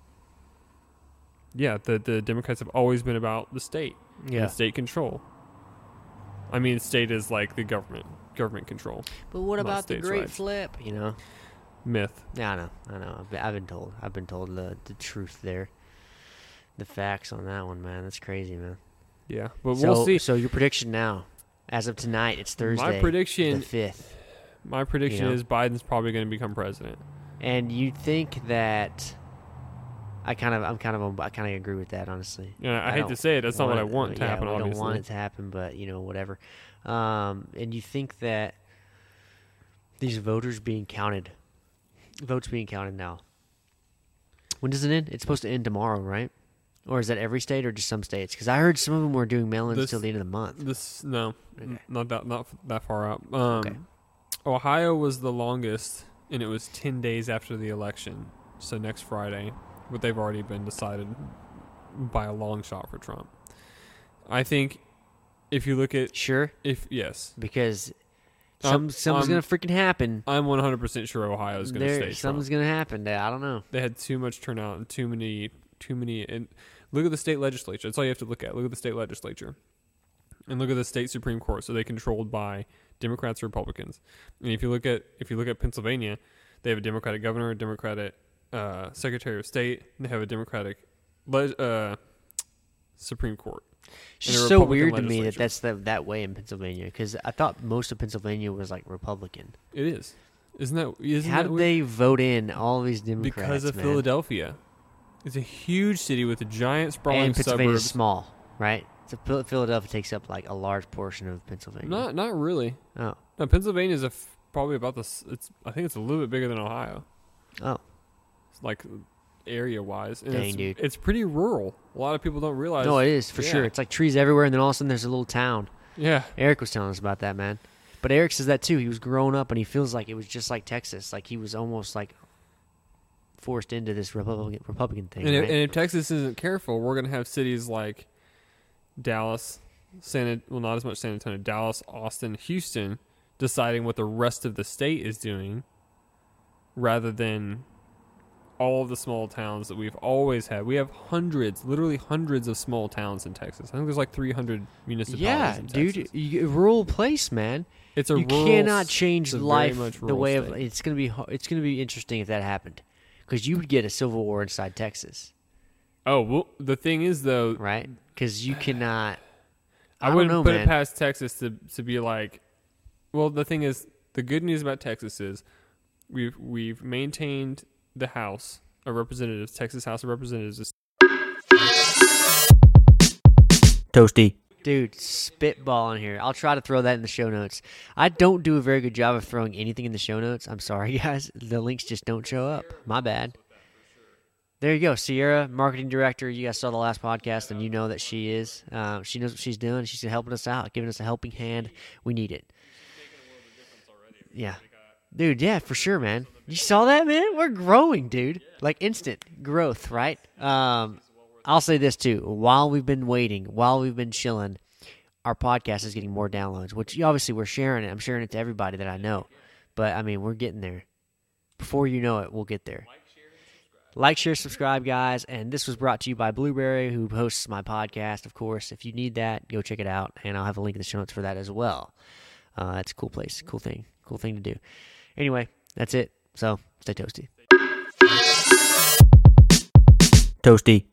yeah, the the Democrats have always been about the state, yeah. and state control. I mean, state is like the government, government control. But what not about the states' great rights. flip? You know. Myth. Yeah, I know. I know. I've been, I've been told. I've been told the the truth there. The facts on that one, man. That's crazy, man. Yeah, but so, we'll see. So your prediction now, as of tonight, it's Thursday. My prediction, the fifth. my prediction you know? is Biden's probably going to become president. And you think that? I kind of, I'm kind of, I kind of agree with that, honestly. Yeah, I, I hate don't to say it. That's not what I it- want to yeah, happen. we Obviously, don't want it to happen, but you know, whatever. Um, and you think that these voters being counted, votes being counted now. When does it end? It's supposed to end tomorrow, right? Or is that every state or just some states? Because I heard some of them were doing mail-ins This- till the end of the month. This no, Okay. n- not that not f- that far out. Um, Okay. Ohio was the longest, and it was ten days after the election. So next Friday, but they've already been decided by a long shot for Trump. I think if you look at Sure, if yes, because Um, some something's um, gonna freaking happen. I'm one hundred percent sure Ohio is going to There, stay Trump. something's gonna happen. There, I don't know. They had too much turnout and too many, too many. And look at the state legislature. That's all you have to look at. Look at the state legislature, and look at the state Supreme Court. So they controlled by Democrats or Republicans. And if you look at if you look at Pennsylvania, they have a Democratic governor, a Democratic uh, Secretary of State, and they have a Democratic le- uh, Supreme Court. It's and a just so Republican weird to me that legislature. that's the, that way in Pennsylvania. Because I thought most of Pennsylvania was like Republican. It is, isn't that? Isn't How that did weird? they vote in all these Democrats? Because of man? Philadelphia. It's a huge city with a giant sprawling And Pennsylvania is suburbs. small, right? So Phil- Philadelphia takes up like a large portion of Pennsylvania. Not not really. Oh. No, Pennsylvania is a f- probably about the. s- It's I think it's a little bit bigger than Ohio. Oh. It's like area wise. And Dang, it's, dude. It's pretty rural. A lot of people don't realize. No, it is, for yeah. sure. It's like trees everywhere, and then all of a sudden there's a little town. Yeah. Eric was telling us about that, man. But Eric says that too. He was growing up, and he feels like it was just like Texas. Like he was almost like forced into this Republican Republican thing. And, if, right? and if Texas isn't careful, we're gonna have cities like Dallas, San well not as much San Antonio, Dallas, Austin, Houston, deciding what the rest of the state is doing, rather than all of the small towns that we've always had. We have hundreds, literally hundreds of small towns in Texas. I think there's like three hundred municipalities yeah, in dude, Texas. you, rural place, man. It's a you rural, cannot change it's a very life much the rural way of. state. It's gonna be. ho- It's gonna be interesting if that happened, because you would get a civil war inside Texas, Oh, well, the thing is though, right? Because you cannot. I, I, don't wouldn't know, put man. it past Texas to to be like. Well, the thing is, the good news about Texas is we've we've maintained the House of Representatives, Texas House of Representatives. Is Toasty. Dude, spitball in here. I'll try to throw that in the show notes. I don't do a very good job of throwing anything in the show notes. I'm sorry, guys. The links just don't show up. My bad. There you go. Sierra, marketing director. You guys saw the last podcast, and you know that she is. Uh, she knows what she's doing. She's helping us out, giving us a helping hand. We need it. Yeah. Dude, yeah, for sure, man. You saw that, man? We're growing, dude. Like instant growth, right? Um, I'll say this, too. While we've been waiting, while we've been chilling, our podcast is getting more downloads, which obviously we're sharing it. I'm sharing it to everybody that I know. But, I mean, we're getting there. Before you know it, we'll get there. Like, share, subscribe, guys. And this was brought to you by Blueberry, who hosts my podcast, of course. If you need that, go check it out. And I'll have a link in the show notes for that as well. Uh, it's a cool place, cool thing, cool thing to do. Anyway, that's it. So, stay toasty. Toasty.